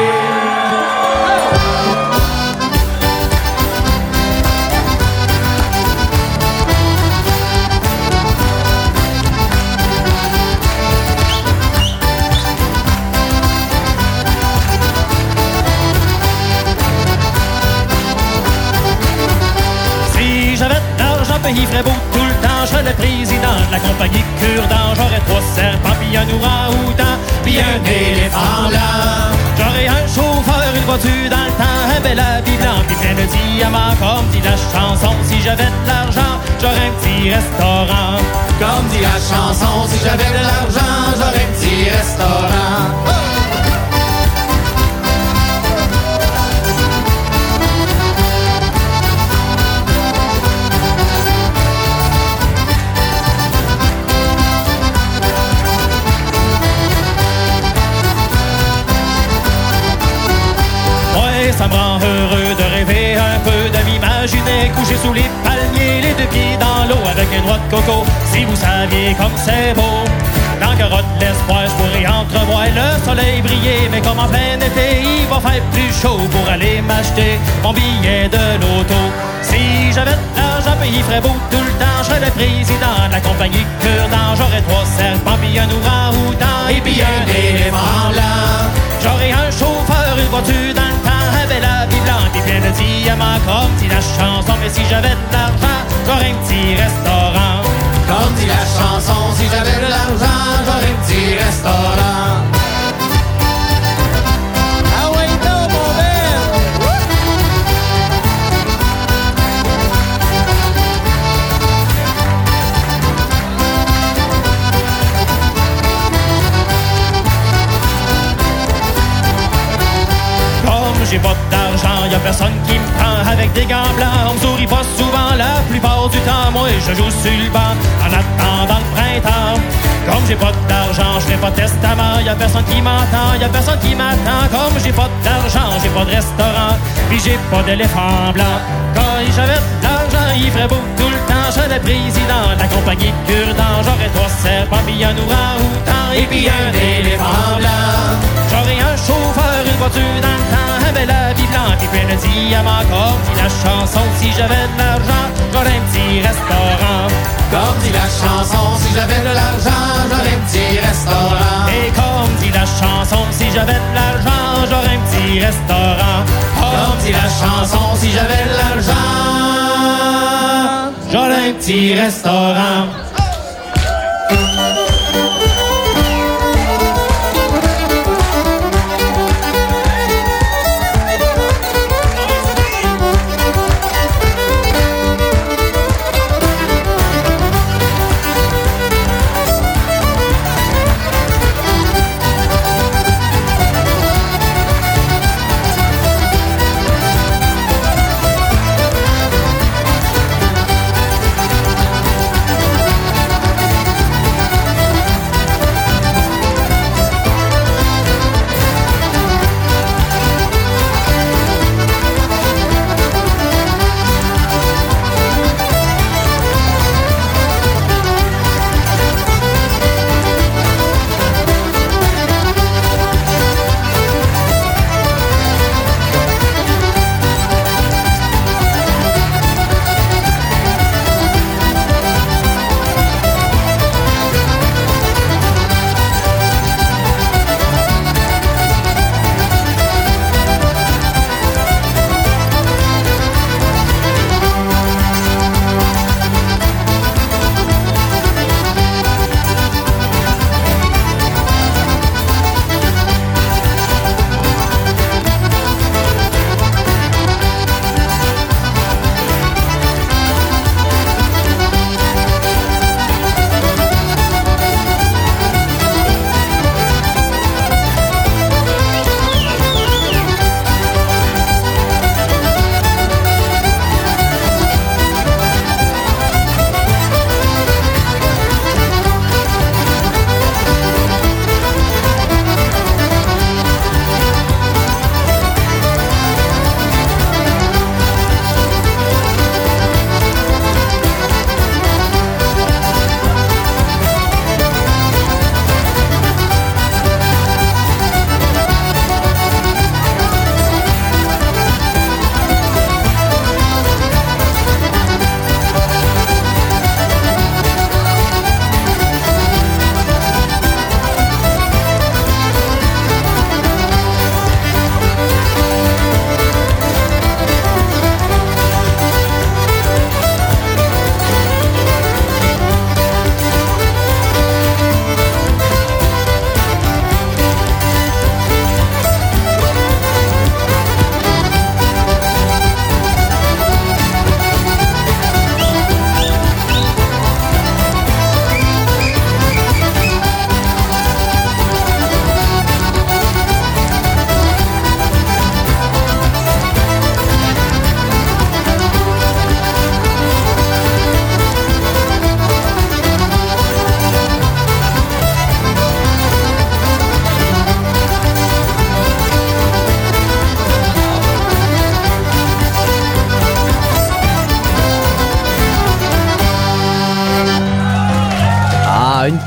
Il ferait beau tout le temps, je serais le président de la compagnie Cure-Dent. J'aurais 3 serpents, puis un orang-outan, puis un éléphant blanc. J'aurais un chauffeur, une voiture dans le temps, un bel habit blanc, puis plein de diamants, comme dit la chanson. Si j'avais de l'argent, j'aurais un petit restaurant. Comme dit la chanson, si j'avais de l'argent, j'aurais un petit restaurant. Oh! me rend heureux de rêver un peu, de m'imaginer couché sous les palmiers, les deux pieds dans l'eau avec une noix de coco. Si vous saviez comme c'est beau, dans carotte l'espoir, je pourrais entrevoir le soleil briller. Mais comme en plein été, il va faire plus chaud pour aller m'acheter mon billet de l'auto. Si j'avais de l'argent, il ferait beau tout le temps. Je serais le président de la compagnie Cure-Dent. J'aurais 3 serpents, puis un orang-outan et puis un éléphant blanc. J'aurais un chauffeur, une voiture dans le temps, un bel habit blanc, puis plein de diamants comme dit la chanson. Mais si j'avais de l'argent, j'aurais un petit restaurant. Comme dit la chanson, si j'avais de l'argent, j'aurais un petit restaurant. Ah ouais, non, mon belle! Comme j'ai pas d'argent, y'a personne qui me prend avec des gants blancs. On me sourit pas souvent la plupart du temps. Moi, je joue sur le banc en attendant le printemps. Comme j'ai pas d'argent, je fais pas de testament. Y'a personne qui m'entend, y'a personne qui m'attend. Comme j'ai pas d'argent, j'ai pas de restaurant, puis j'ai pas d'éléphant blanc. Quand j'avais de l'argent, il ferait beau tout le temps. Je serais le président de la compagnie Cure-Dent. J'aurais 3 serpents, puis un orang-outan et puis un éléphant blanc. J'aurais un chauffeur, une voiture dans le temps, un bel habit blanc, puis plein de diamants comme dit la chanson. Si j'avais de l'argent, j'aurais un petit restaurant. Comme dit la chanson, si j'avais de l'argent, j'aurais un petit restaurant. Et comme dit la chanson, si j'avais de l'argent, j'aurais un petit restaurant. Comme dit la chanson, si j'avais de l'argent, j'aurais un petit restaurant.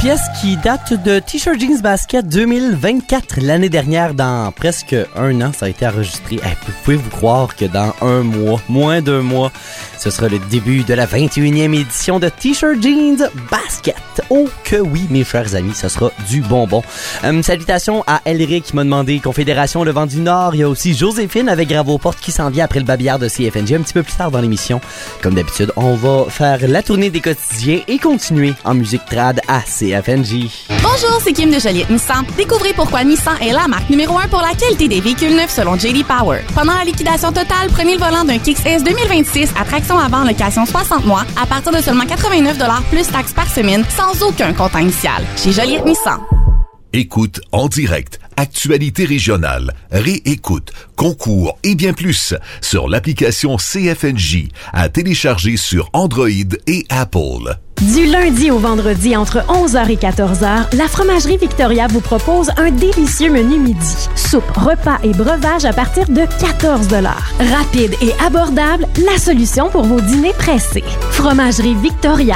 pièce qui date de T-Shirt Jeans Basket 2024. L'année dernière, dans presque un an, ça a été enregistré. Pouvez-vous croire que dans un mois, moins d'un mois, ce sera le début de la 21e édition de T-Shirt Jeans Basket. Oh que oui, mes chers amis, ce sera du bonbon. Salutations à Elric qui m'a demandé Confédération Le Vent du Nord. Il y a aussi Joséphine avec Grave aux portes qui s'en vient après le babillard de CFNG un petit peu plus tard dans l'émission. Comme d'habitude, on va faire la tournée des quotidiens et continuer en musique trad à CFNJ. Bonjour, c'est Kim de Joliette Nissan. Découvrez pourquoi Nissan est la marque numéro 1 pour la qualité des véhicules neufs selon J.D. Power. Pendant la liquidation totale, prenez le volant d'un Kicks S 2026 à traction avant, location 60 mois à partir de seulement 89$ plus taxes par semaine sans aucun comptant initial. Chez Joliette Nissan. Écoute en direct, actualité régionale, réécoute, concours et bien plus sur l'application CFNJ à télécharger sur Android et Apple. Du lundi au vendredi entre 11h et 14h, la Fromagerie Victoria vous propose un délicieux menu midi. Soupe, repas et breuvage à partir de 14$. Rapide et abordable, la solution pour vos dîners pressés. Fromagerie Victoria,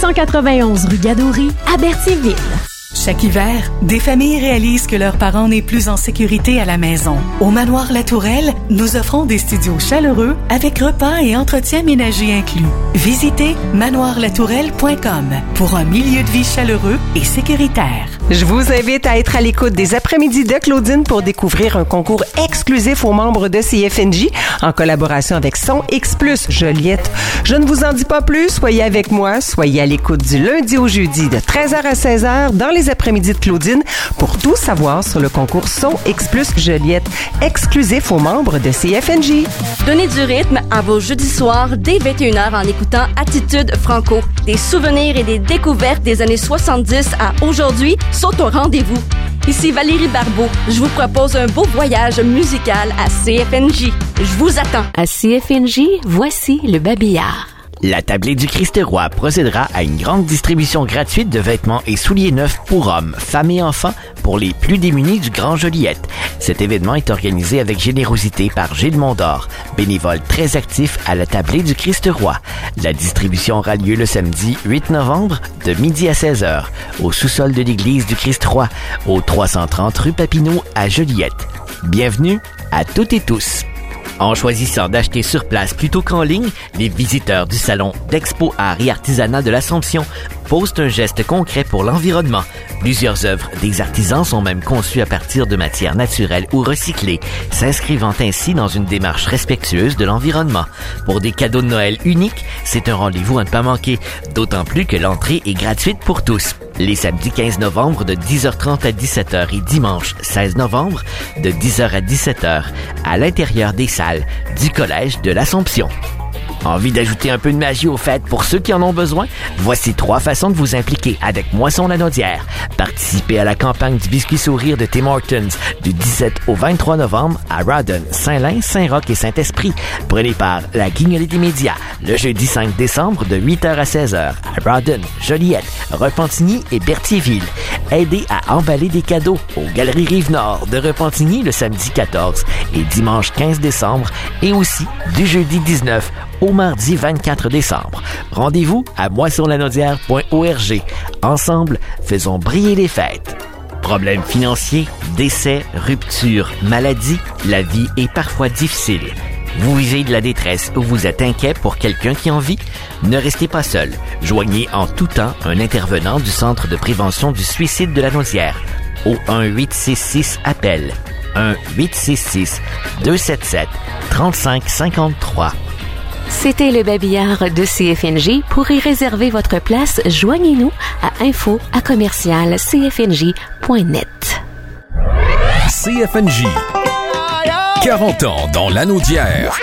791 rue Gadouri, à Berthierville. Chaque hiver, des familles réalisent que leurs parents n'est plus en sécurité à la maison. Au Manoir La Tourelle, nous offrons des studios chaleureux avec repas et entretien ménager inclus. Visitez manoirlatourelle.com pour un milieu de vie chaleureux et sécuritaire. Je vous invite à être à l'écoute des après-midi de Claudine pour découvrir un concours exclusif aux membres de CFNJ en collaboration avec Son X Plus Joliette. Je ne vous en dis pas plus, soyez avec moi, soyez à l'écoute du lundi au jeudi de 13h à 16h dans les après-midi de Claudine pour tout savoir sur le concours Son X Plus Joliette, exclusif aux membres de CFNJ. Donnez du rythme à vos jeudis soirs dès 21h en écoutant Attitude Franco. Des souvenirs et des découvertes des années 70 à aujourd'hui sont au rendez-vous. Ici Valérie Barbeau. Je vous propose un beau voyage musical à CFNJ. Je vous attends. À CFNJ, voici le babillard. La Tablée du Christ-Roi procédera à une grande distribution gratuite de vêtements et souliers neufs pour hommes, femmes et enfants pour les plus démunis du Grand Joliette. Cet événement est organisé avec générosité par Gilles Mondor, bénévole très actif à la Tablée du Christ-Roi. La distribution aura lieu le samedi 8 novembre de midi à 16h au sous-sol de l'église du Christ-Roi, au 330 rue Papineau à Joliette. Bienvenue à toutes et tous. En choisissant d'acheter sur place plutôt qu'en ligne, les visiteurs du salon d'Expo Art et Artisanat de l'Assomption posent un geste concret pour l'environnement. Plusieurs œuvres des artisans sont même conçues à partir de matières naturelles ou recyclées, s'inscrivant ainsi dans une démarche respectueuse de l'environnement. Pour des cadeaux de Noël uniques, c'est un rendez-vous à ne pas manquer, d'autant plus que l'entrée est gratuite pour tous. Les samedis 15 novembre de 10h30 à 17h et dimanche 16 novembre de 10h à 17h à l'intérieur des salles du Collège de l'Assomption. Envie d'ajouter un peu de magie aux fêtes pour ceux qui en ont besoin? Voici 3 façons de vous impliquer avec Moisson-Lanaudière. Participez à la campagne du biscuit sourire de Tim Hortons du 17 au 23 novembre à Rawdon, Saint-Lin, Saint-Roch et Saint-Esprit. Prenez part à la guignolée des médias le jeudi 5 décembre de 8h à 16h à Rawdon, Joliette, Repentigny et Berthierville. Aidez à emballer des cadeaux aux Galeries Rive-Nord de Repentigny le samedi 14 et dimanche 15 décembre et aussi du jeudi 19 au mardi 24 décembre. Rendez-vous à moissonlanaudière.org. Ensemble, faisons briller les fêtes. Problèmes financiers, décès, rupture, maladie, la vie est parfois difficile. Vous vivez de la détresse ou vous êtes inquiet pour quelqu'un qui en vit? Ne restez pas seul. Joignez en tout temps un intervenant du Centre de prévention du suicide de Lanaudière au 1-866-APPEL. 1-866-277-3553. C'était le babillard de CFNJ. Pour y réserver votre place, joignez-nous à info@commercialcfnj.net. CFNJ. 40 ans dans l'Anaudière.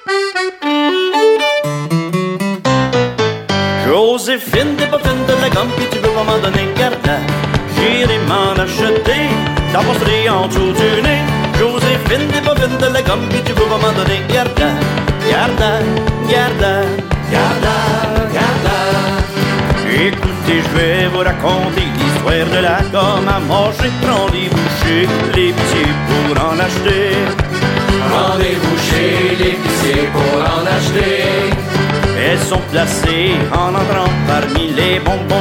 Joséphine, t'es pas fine de la gomme, puis tu veux pas m'en donner garde. J'irai m'en acheter, t'en passerai en dessous du nez. Joséphine, t'es pas fine de la gomme, puis tu veux pas m'en donner garde. Garda, garda, garda, garda. Écoutez, je vais vous raconter l'histoire de la gomme à manger. Rendez-vous chez l'épicier pour en acheter. Rendez-vous chez l'épicier pour en acheter. Elles sont placées en entrant parmi les bonbons sucrés.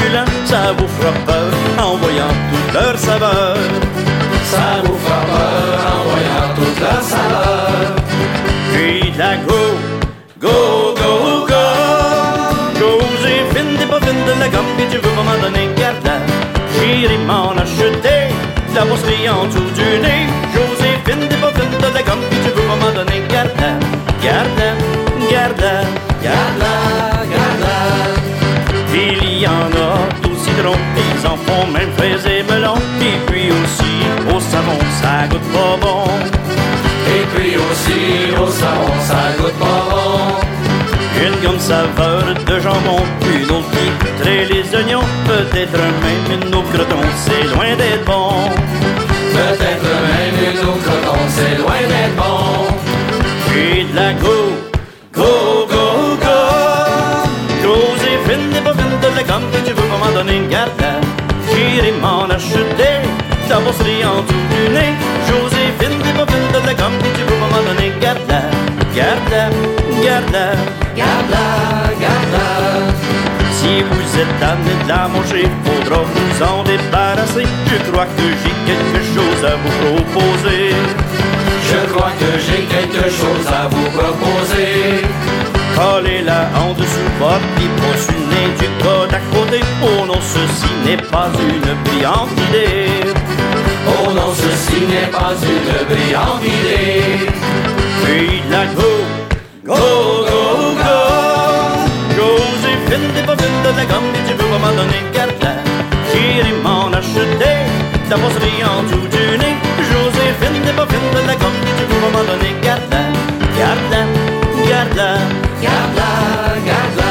succulents, ça vous fera peur en voyant toute leur saveur. Ça vous fera peur en voyant toute leur saveur. Puis de la go, go, go, go. Joséphine, t'es pas fine de la gomme, puis tu veux m'en donner, garde-la. J'irai m'en acheter la bosserie en dessous du nez. Joséphine, t'es pas fine de la gomme, puis tu veux m'en donner, garde-la. Garde-la, garde-la, garde-la, garde-la. Il y en a au citron, ils en font même fraises et melons. Et puis aussi au savon, ça goûte pas bon. Et puis aussi au savon, ça goûte pas bon. Une gomme saveur de jambon, une autre qui goûterait les oignons. Peut-être même une eau croton, c'est loin d'être bon. Peut-être même une eau croton, c'est loin d'être bon. Puis de la go, go, go, go. Joséphine n'est pas fine de la gomme, que tu veux pas m'en donner une garde-la. J'irai m'en acheter ta bosserie en dessous du nez. Joséphine n'est pas fine de la gomme, que tu veux pas m'en donner une garde-la. Garde-la, garde-la, garde-la, garde-la. Si vous êtes tanné de la manger, faudra vous en débarrasser. Je crois que j'ai quelque chose à vous proposer. Je crois que j'ai quelque chose à vous proposer. Collez-la en dessous bord, puis posez du code à côté. Oh non, ceci n'est pas une brillante idée. Oh non, ceci n'est pas une brillante idée. Puis la go, go, go, go. Joséphine, t'es pas fine de la gomme, et tu veux pas m'en donner garde-la. J'irai m'en acheter ta bosserie en dessous du nez. Joséphine, t'es pas fine de la gomme, et tu veux pas m'en donner garde-la. Garde-la, garde-la, garde-la, garde-la.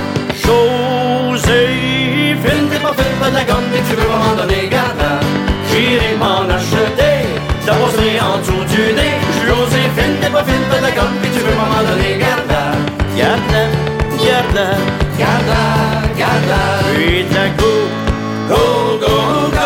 Joséphine, t'es pas fine de la gomme, et tu veux pas m'en donner garde-la. J'irai m'en acheter ta bosserie en dessous du nez. Joséphine, t'es pas fine de la gomme, et tu veux pas m'en donner garde-la. Garde-la, garde-la, garde-la, garde-la. Puis de la go, go, go, go.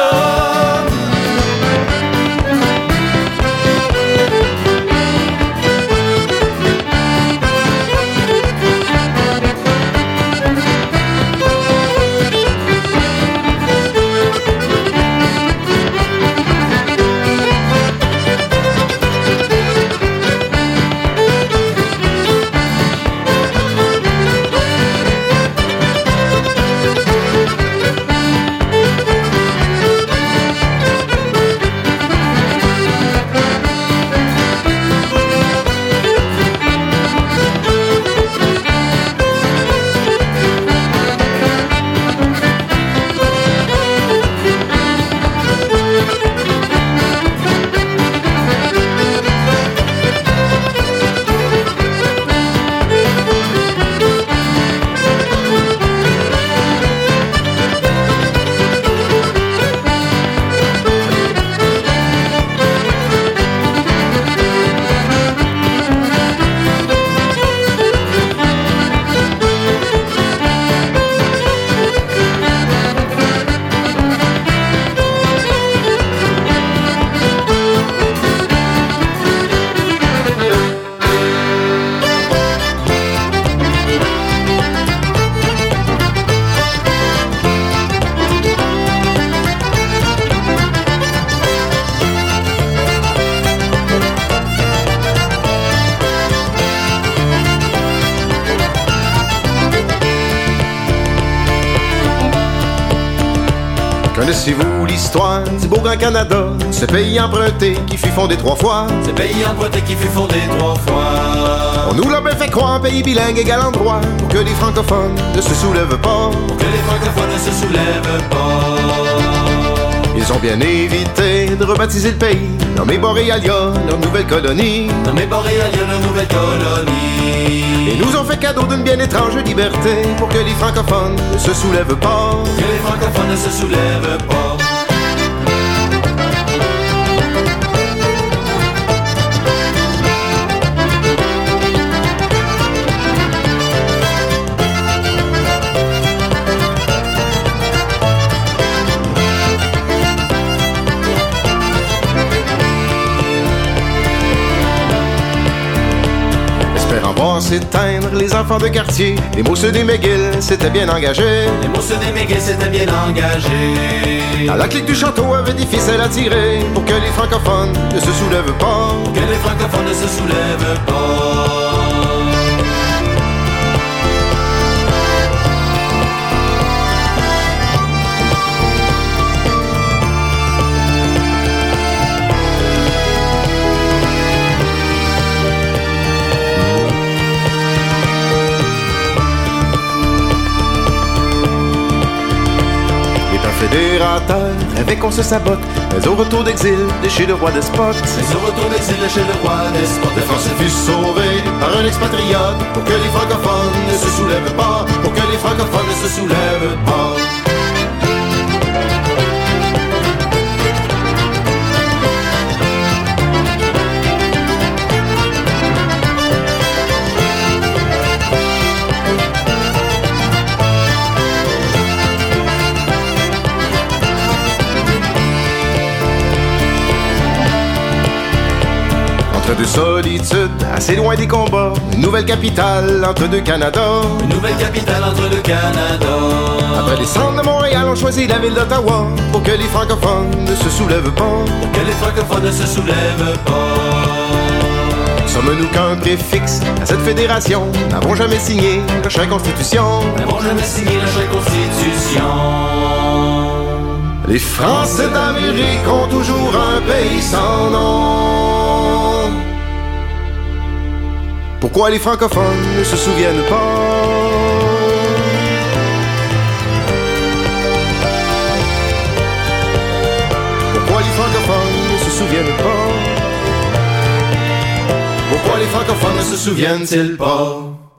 Connaissez-vous l'histoire du beau grand Canada, ce pays emprunté qui fut fondé 3 fois? Ce pays emprunté qui fut fondé 3 fois. On nous l'a bien fait croire, pays bilingue égal endroit, pour que les francophones ne se soulèvent pas. Pour que les francophones ne se soulèvent pas. Ils ont bien évité de rebaptiser le pays, nommé Boréalia, leur nouvelle colonie. Nommé Boréalia, leur nouvelle colonie. Et nous ont fait cadeau d'une bien étrange liberté, pour que les francophones ne se soulèvent pas. Que les francophones ne se soulèvent pas. voir s'éteindre les enfants de quartier. Les mousseux des McGill s'étaient bien engagés. Les mousseux des McGill s'étaient bien engagés. À la clique du château avait des ficelles à tirer pour que les francophones ne se soulèvent pas. Pour que les francophones ne se soulèvent pas. Fédérateurs rêvaient qu'on se sabote, mais au retour d'exil de chez le roi despote. Mais au retour d'exil de chez le roi despote, la France fut sauvée par un expatriate pour que les francophones ne se soulèvent pas, pour que les francophones ne se soulèvent pas. Entre deux solitudes, assez loin des combats, une nouvelle capitale entre deux Canada. Une nouvelle capitale entre deux Canada. Après les centres de Montréal, on choisit la ville d'Ottawa pour que les francophones ne se soulèvent pas. Pour que les francophones ne se soulèvent pas. Sommes-nous qu'un préfixe à cette fédération? N'avons jamais signé la chère Constitution. N'avons jamais signé la chère Constitution. Les Français d'Amérique ont toujours un pays sans nom. Pourquoi les francophones ne se souviennent pas? Pourquoi les francophones ne se souviennent pas? Pourquoi les francophones ne se souviennent-ils pas?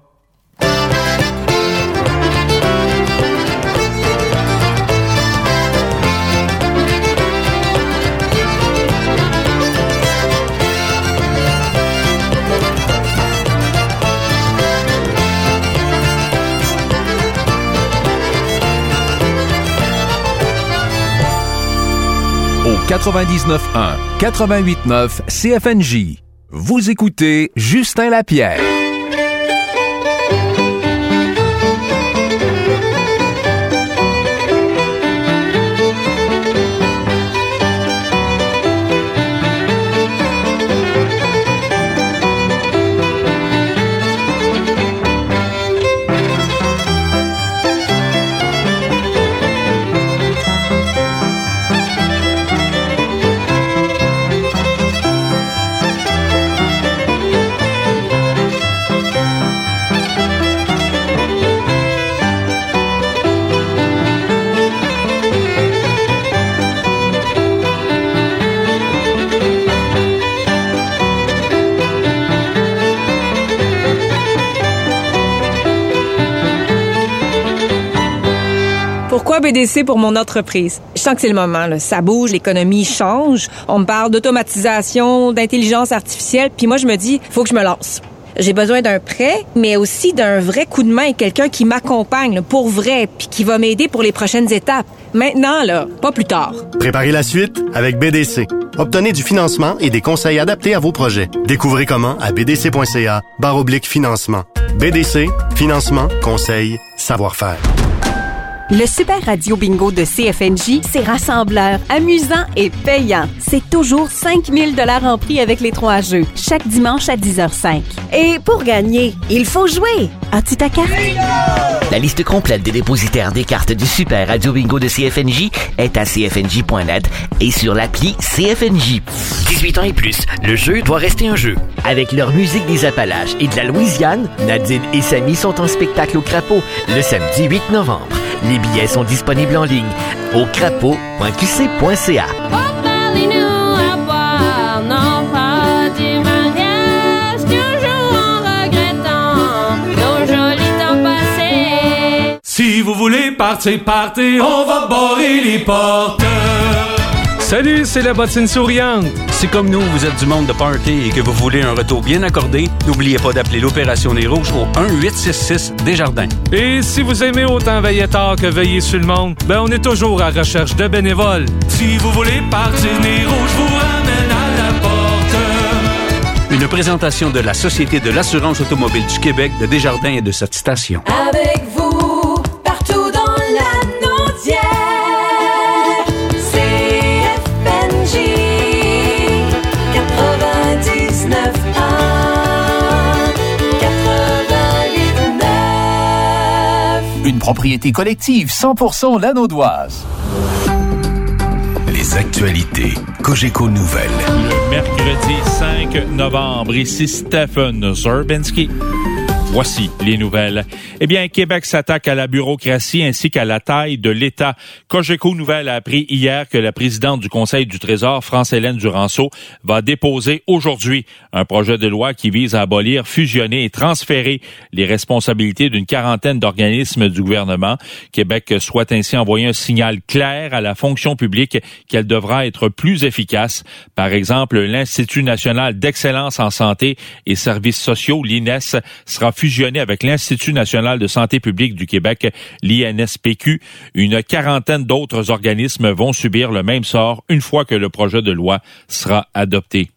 Au 99.1, 88.9 CFNJ. Vous écoutez Justin Lapierre. Pourquoi BDC pour mon entreprise? Je sens que c'est le moment, là. Ça bouge, l'économie change. On me parle d'automatisation, d'intelligence artificielle, puis moi, je me dis, faut que je me lance. J'ai besoin d'un prêt, mais aussi d'un vrai coup de main, quelqu'un qui m'accompagne, là, pour vrai, puis qui va m'aider pour les prochaines étapes. Maintenant, là, pas plus tard. Préparez la suite avec BDC. Obtenez du financement et des conseils adaptés à vos projets. Découvrez comment à bdc.ca/financement. BDC, financement, conseil, savoir-faire. Le Super Radio Bingo de CFNJ, c'est rassembleur, amusant et payant. C'est toujours 5 000 $ en prix avec les 3 jeux, chaque dimanche à 10h05. Et pour gagner, il faut jouer. As-tu ta carte? La liste complète des dépositaires des cartes du Super Radio Bingo de CFNJ est à cfnj.net et sur l'appli CFNJ. 18 ans et plus, le jeu doit rester un jeu. Avec leur musique des Appalaches et de la Louisiane, Nadine et Samy sont en spectacle au Crapaud le samedi 8 novembre. Les billets sont disponibles en ligne au crapaud.qc.ca. Si vous voulez partir, partez, on va barrer les portes. Salut, c'est la bottine souriante. Si comme nous, vous êtes du monde de party et que vous voulez un retour bien accordé, n'oubliez pas d'appeler l'Opération Nez Rouge au 1-866 Desjardins. Et si vous aimez autant veiller tard que veiller sur le monde, ben on est toujours à recherche de bénévoles. Si vous voulez partir, Nez Rouge vous ramène à la porte. Une Une présentation de la Société de l'assurance automobile du Québec, de Desjardins et de cette station. Avec vous, partout dans la Naudière, CFNJ 99.1, 88.9. Une propriété collective 100% lanaudoise. Les actualités Cogeco Nouvelles. Le mercredi 5 novembre, ici Stephen Zerbinski. Voici les nouvelles. Eh bien, Québec s'attaque à la bureaucratie ainsi qu'à la taille de l'État. Cogeco Nouvelles a appris hier que la présidente du Conseil du Trésor, France-Hélène Duranceau, va déposer aujourd'hui un projet de loi qui vise à abolir, fusionner et transférer les responsabilités d'une quarantaine d'organismes du gouvernement. Québec souhaite ainsi envoyer un signal clair à la fonction publique qu'elle devra être plus efficace. Par exemple, l'Institut national d'excellence en santé et services sociaux, l'INES, sera fusionné avec l'Institut national de santé publique du Québec, l'INSPQ. Une quarantaine d'autres organismes vont subir le même sort une fois que le projet de loi sera adopté.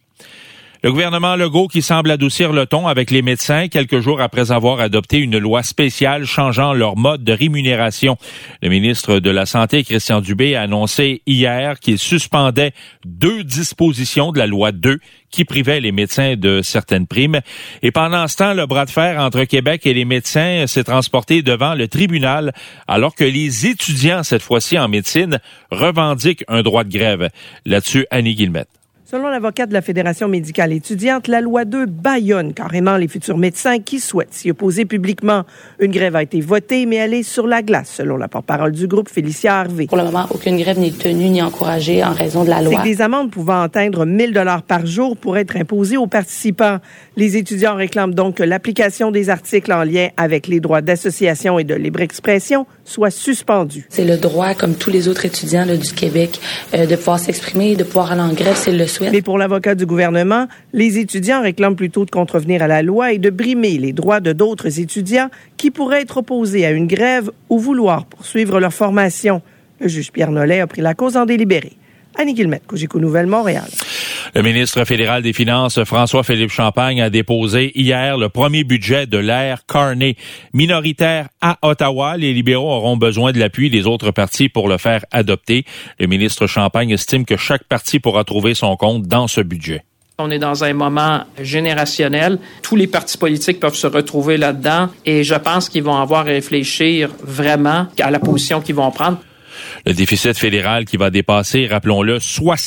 Le gouvernement Legault qui semble adoucir le ton avec les médecins quelques jours après avoir adopté une loi spéciale changeant leur mode de rémunération. Le ministre de la Santé, Christian Dubé, a annoncé hier qu'il suspendait 2 dispositions de la loi 2 qui privaient les médecins de certaines primes. Et pendant ce temps, le bras de fer entre Québec et les médecins s'est transporté devant le tribunal alors que les étudiants, cette fois-ci en médecine, revendiquent un droit de grève. Là-dessus, Annie Guillemette. Selon l'avocat de la Fédération médicale étudiante, la loi 2 bâillonne carrément les futurs médecins qui souhaitent s'y opposer publiquement. Une grève a été votée, mais elle est sur la glace, selon la porte-parole du groupe, Félicia Harvey. Pour le moment, aucune grève n'est tenue ni encouragée en raison de la loi. C'est que des amendes pouvant atteindre 1 000 $ par jour pourraient être imposées aux participants. Les étudiants réclament donc que l'application des articles en lien avec les droits d'association et de libre expression soit suspendue. C'est le droit, comme tous les autres étudiants là, du Québec, de pouvoir s'exprimer, de pouvoir aller en grève s'ils le souhaitent. Mais pour l'avocat du gouvernement, les étudiants réclament plutôt de contrevenir à la loi et de brimer les droits de d'autres étudiants qui pourraient être opposés à une grève ou vouloir poursuivre leur formation. Le juge Pierre Nollet a pris la cause en délibéré. Annie Guillemette, Cogeco Nouvelles, Montréal. Le ministre fédéral des Finances, François-Philippe Champagne, a déposé hier le premier budget de l'ère Carney. Minoritaire à Ottawa, les libéraux auront besoin de l'appui des autres partis pour le faire adopter. Le ministre Champagne estime que chaque parti pourra trouver son compte dans ce budget. On est dans un moment générationnel. Tous les partis politiques peuvent se retrouver là-dedans et je pense qu'ils vont avoir à réfléchir vraiment à la position qu'ils vont prendre. Le déficit fédéral qui va dépasser, rappelons-le,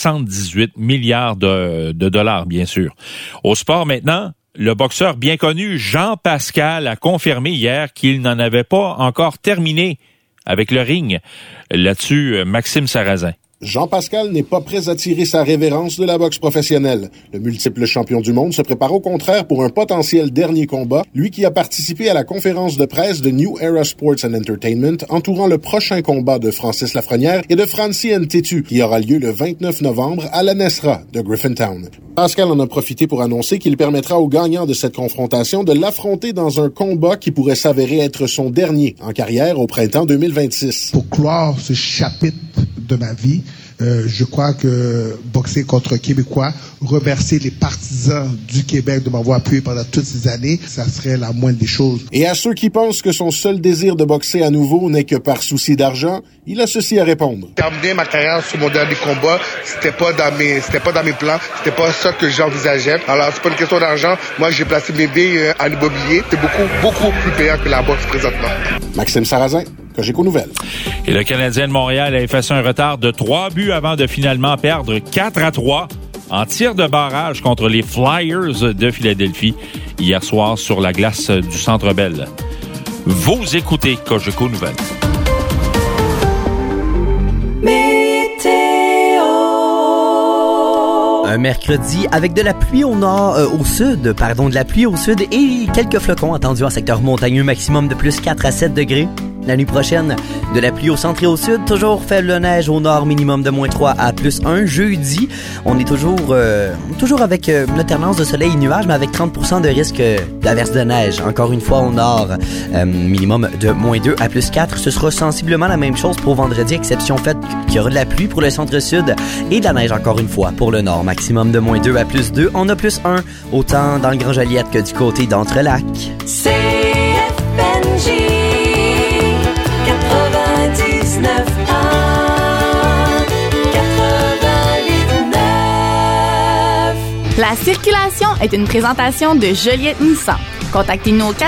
78 milliards de dollars, bien sûr. Au sport maintenant, le boxeur bien connu Jean Pascal a confirmé hier qu'il n'en avait pas encore terminé avec le ring. Là-dessus, Maxime Sarrazin. Jean Pascal n'est pas prêt à tirer sa révérence de la boxe professionnelle. Le multiple champion du monde se prépare au contraire pour un potentiel dernier combat, lui qui a participé à la conférence de presse de New Era Sports and Entertainment entourant le prochain combat de Francis Lafrenière et de Francie Ntetu, qui aura lieu le 29 novembre à la Nesra de Griffintown. Pascal en a profité pour annoncer qu'il permettra aux gagnants de cette confrontation de l'affronter dans un combat qui pourrait s'avérer être son dernier en carrière au printemps 2026. Pour clore ce chapitre de ma vie, je crois que boxer contre Québécois, remercier les partisans du Québec de m'avoir appuyé pendant toutes ces années, ça serait la moindre des choses. Et à ceux qui pensent que son seul désir de boxer à nouveau n'est que par souci d'argent, il a ceci à répondre. Terminer ma carrière sur mon dernier combat, c'était pas dans mes plans, c'était pas ça que j'envisageais. Alors c'est pas une question d'argent. Moi j'ai placé mes billes à l'immobilier. C'est beaucoup plus payant que la boxe présentement. Maxime Sarrazin, Cogeco Nouvelles. Et le Canadien de Montréal a effacé un retard de 3 buts avant de finalement perdre 4-3 en tir de barrage contre les Flyers de Philadelphie hier soir sur la glace du Centre Bell. Vous écoutez Cogeco Nouvelles. Un mercredi avec de la pluie au sud et quelques flocons attendus en secteur montagneux, maximum de plus 4 à 7 degrés. La nuit prochaine, de la pluie au centre et au sud, toujours faible neige au nord, minimum de moins 3 à plus 1. Jeudi, on est toujours avec l'alternance de soleil et nuages, mais avec 30% de risque d'averse de neige. Encore une fois au nord, minimum de moins 2 à plus 4. Ce sera sensiblement la même chose pour vendredi, exception faite Il y aura de la pluie pour le centre-sud et de la neige encore une fois pour le nord. Maximum de -2 à +2. On a +1 autant dans le Grand Joliette que du côté d'Entrelacs. CFNJ 99.1 88.9. La circulation est une présentation de Joliette Nissan. Contactez-nous au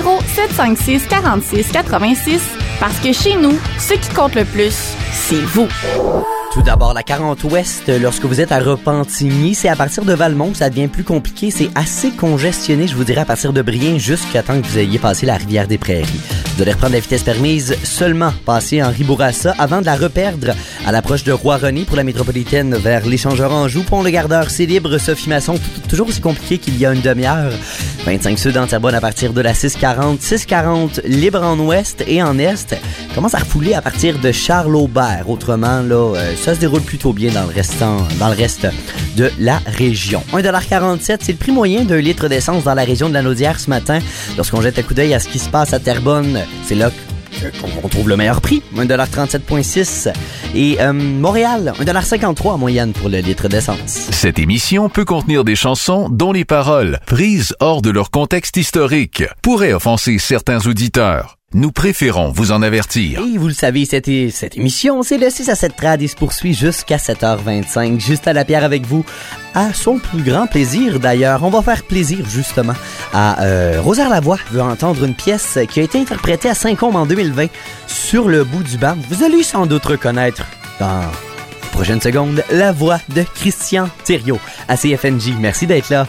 450-756-4686 parce que chez nous, ce qui compte le plus, c'est vous. Tout d'abord, la 40 Ouest, lorsque vous êtes à Repentigny, c'est à partir de Valmont que ça devient plus compliqué. C'est assez congestionné, je vous dirais, à partir de Brien jusqu'à temps que vous ayez passé la rivière des Prairies. Vous allez reprendre la vitesse permise seulement passer Henri Bourassa avant de la reperdre à l'approche de Roi-René pour la métropolitaine vers l'échangeur Anjou. Pont le Gardeur, c'est libre. Sophie Masson, toujours aussi compliqué qu'il y a une demi-heure. 25 Sud en Terrebonne à partir de la 640. 640 libre en ouest et en est. Commence à refouler à partir de Charles-Aubert. Autrement, là, ça se déroule plutôt bien dans le reste de la région. 1,47 $, c'est le prix moyen d'un litre d'essence dans la région de la Naudière ce matin. Lorsqu'on jette un coup d'œil à ce qui se passe à Terrebonne, c'est là qu'on trouve le meilleur prix, 1,37,6 $. Et Montréal, 1,53 $ en moyenne pour le litre d'essence. Cette émission peut contenir des chansons dont les paroles, prises hors de leur contexte historique, pourraient offenser certains auditeurs. Nous préférons vous en avertir. Et vous le savez, cette émission, c'est le 6 à 7 trad et se poursuit jusqu'à 7h25. Justin Lapierre avec vous, à son plus grand plaisir d'ailleurs. On va faire plaisir justement à Rosaire Lavoie veut entendre une pièce qui a été interprétée à Saint-Côme en 2020 sur le bout du banc. Vous allez sans doute reconnaître dans les prochaines secondes la voix de Christian Thériault à CFNJ. Merci d'être là.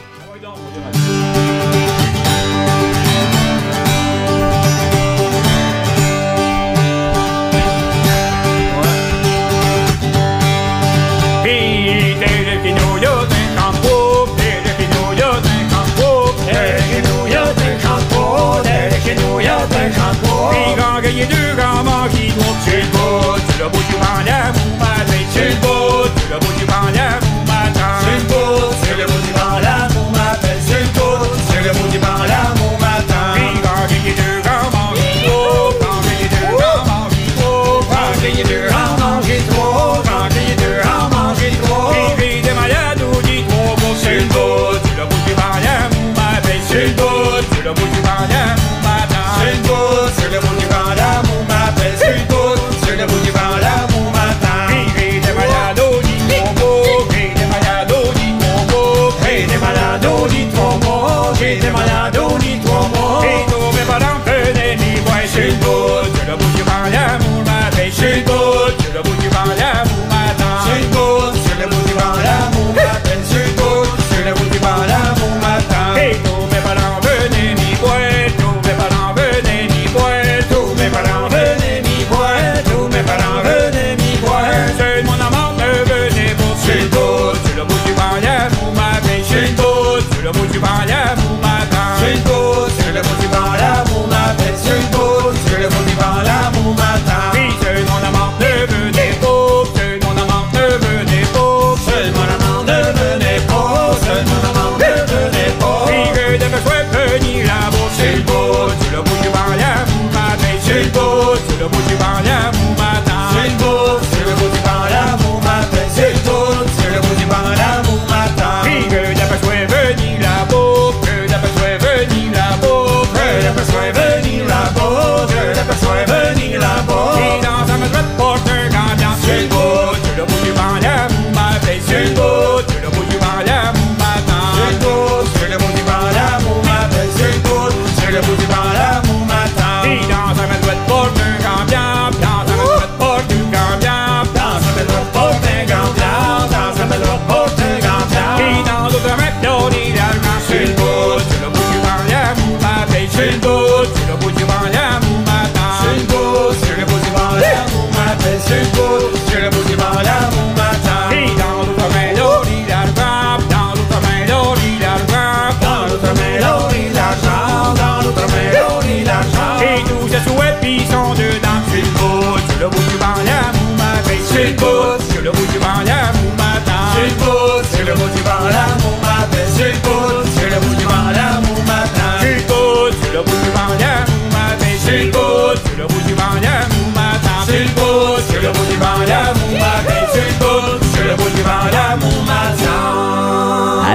Il y a deux gamins qui trouvent sur le bout du banc d'amour matin. Sur le bout du banc d'amour matin. Sur le bout du banc d'amour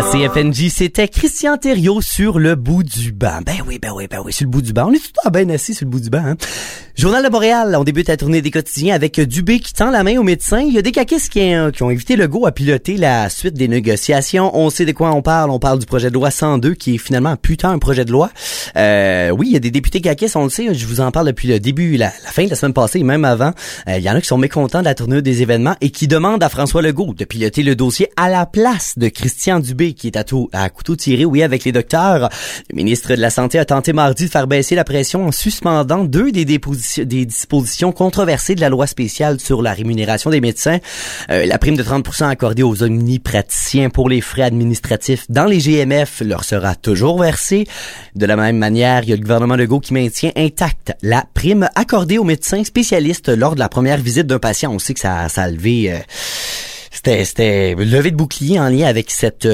CFNJ, c'était Christian Thériault sur le bout du banc. Ben oui, sur le bout du banc. On est tout le temps bien assis sur le bout du banc, hein. Journal de Montréal, on débute la tournée des quotidiens avec Dubé qui tend la main aux médecins. Il y a des caquistes qui ont invité Legault à piloter la suite des négociations. On sait de quoi on parle. On parle du projet de loi 102 qui est finalement un projet de loi. Oui, il y a des députés caquistes, on le sait. Je vous en parle depuis le début, la fin de la semaine passée et même avant. Il y en a qui sont mécontents de la tournée des événements et qui demandent à François Legault de piloter le dossier à la place de Christian Dubé qui est à couteau tiré, oui, avec les docteurs. Le ministre de la Santé a tenté mardi de faire baisser la pression en suspendant deux des dispositions controversées de la loi spéciale sur la rémunération des médecins. La prime de 30% accordée aux omnipraticiens pour les frais administratifs dans les GMF leur sera toujours versée. De la même manière, il y a le gouvernement Legault qui maintient intacte la prime accordée aux médecins spécialistes lors de la première visite d'un patient. On sait que ça a levé... C'était levé de bouclier en lien avec cette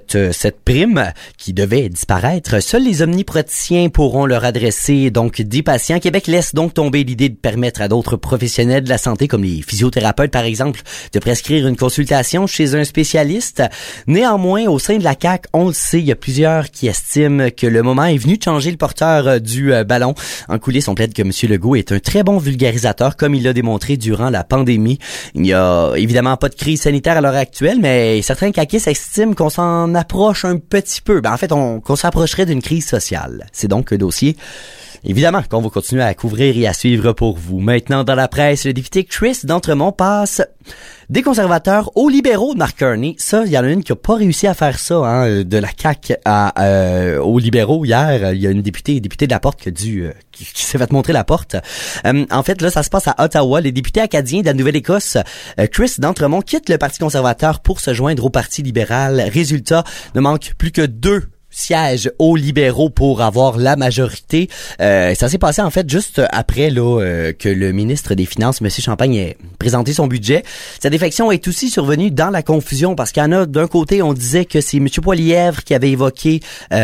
prime qui devait disparaître. Seuls les omnipraticiens pourront leur adresser donc des patients. Québec laisse donc tomber l'idée de permettre à d'autres professionnels de la santé, comme les physiothérapeutes par exemple, de prescrire une consultation chez un spécialiste. Néanmoins, au sein de la CAQ, on le sait, il y a plusieurs qui estiment que le moment est venu de changer le porteur du ballon. En coulisses, on plaide que M. Legault est un très bon vulgarisateur, comme il l'a démontré durant la pandémie. Il n'y a évidemment pas de crise sanitaire à l'heure actuelle, mais certains caquistes estiment qu'on s'en approche un petit peu. En fait, qu'on s'approcherait d'une crise sociale. C'est donc un dossier, évidemment, qu'on va continuer à couvrir et à suivre pour vous. Maintenant, dans la presse, le député Chris d'Entremont passe des conservateurs aux libéraux de Mark Carney. Ça, il y en a une qui a pas réussi à faire ça, hein, de la CAQ aux libéraux. Hier, il y a une députée de la porte qui s'est fait montrer la porte. En fait, là, ça se passe à Ottawa. Les députés acadiens de la Nouvelle-Écosse, Chris d'Entremont, quitte le Parti conservateur pour se joindre au Parti libéral. Résultat, ne manque plus que 2 sièges aux libéraux pour avoir la majorité. Ça s'est passé en fait juste après que le ministre des Finances, M. Champagne, ait présenté son budget. Sa défection est aussi survenue dans la confusion parce qu'il y en a d'un côté, on disait que c'est M. Poilievre qui avait évoqué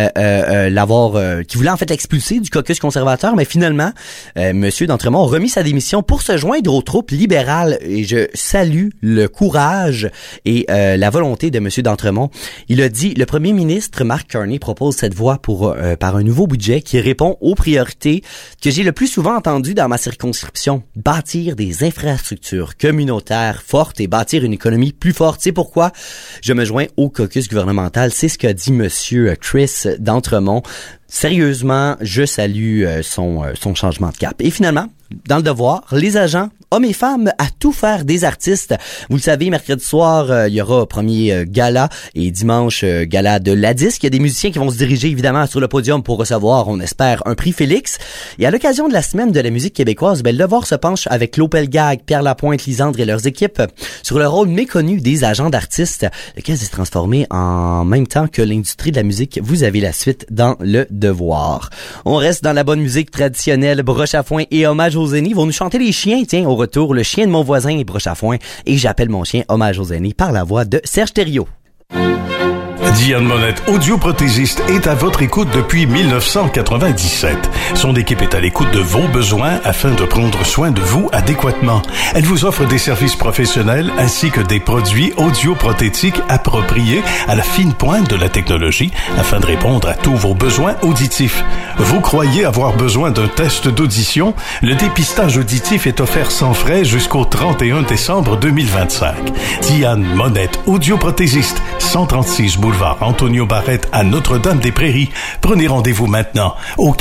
qui voulait en fait l'expulser du caucus conservateur, mais finalement, M. d'Entremont a remis sa démission pour se joindre aux troupes libérales et je salue le courage et la volonté de M. d'Entremont. Il a dit, le premier ministre Mark Carney propose cette voie par un nouveau budget qui répond aux priorités que j'ai le plus souvent entendues dans ma circonscription. Bâtir des infrastructures communautaires fortes et bâtir une économie plus forte. C'est pourquoi je me joins au caucus gouvernemental. C'est ce qu'a dit Monsieur Chris d'Entremont. Sérieusement, je salue son changement de cap. Et finalement, dans le devoir, les agents, hommes et femmes, à tout faire des artistes. Vous le savez, mercredi soir, il y aura premier gala et dimanche, gala de la disque. Il y a des musiciens qui vont se diriger évidemment sur le podium pour recevoir, on espère, un prix Félix. Et à l'occasion de la semaine de la musique québécoise, le devoir se penche avec Lopel Gag, Pierre Lapointe, Lisandre et leurs équipes sur le rôle méconnu des agents d'artistes, lequel s'est transformé en même temps que l'industrie de la musique. Vous avez la suite dans le devoir. On reste dans la bonne musique traditionnelle. Broche à foin et hommage aux aînés vont nous chanter les chiens. Tiens, au retour, le chien de mon voisin et broche à foin. Et j'appelle mon chien hommage aux aînés par la voix de Serge Thériault. Diane Monette, audioprothésiste, est à votre écoute depuis 1997. Son équipe est à l'écoute de vos besoins afin de prendre soin de vous adéquatement. Elle vous offre des services professionnels ainsi que des produits audioprothétiques appropriés à la fine pointe de la technologie afin de répondre à tous vos besoins auditifs. Vous croyez avoir besoin d'un test d'audition? Le dépistage auditif est offert sans frais jusqu'au 31 décembre 2025. Diane Monette, audioprothésiste, 136 boulevard Antonio Barrette à Notre-Dame-des-Prairies. Prenez rendez-vous maintenant au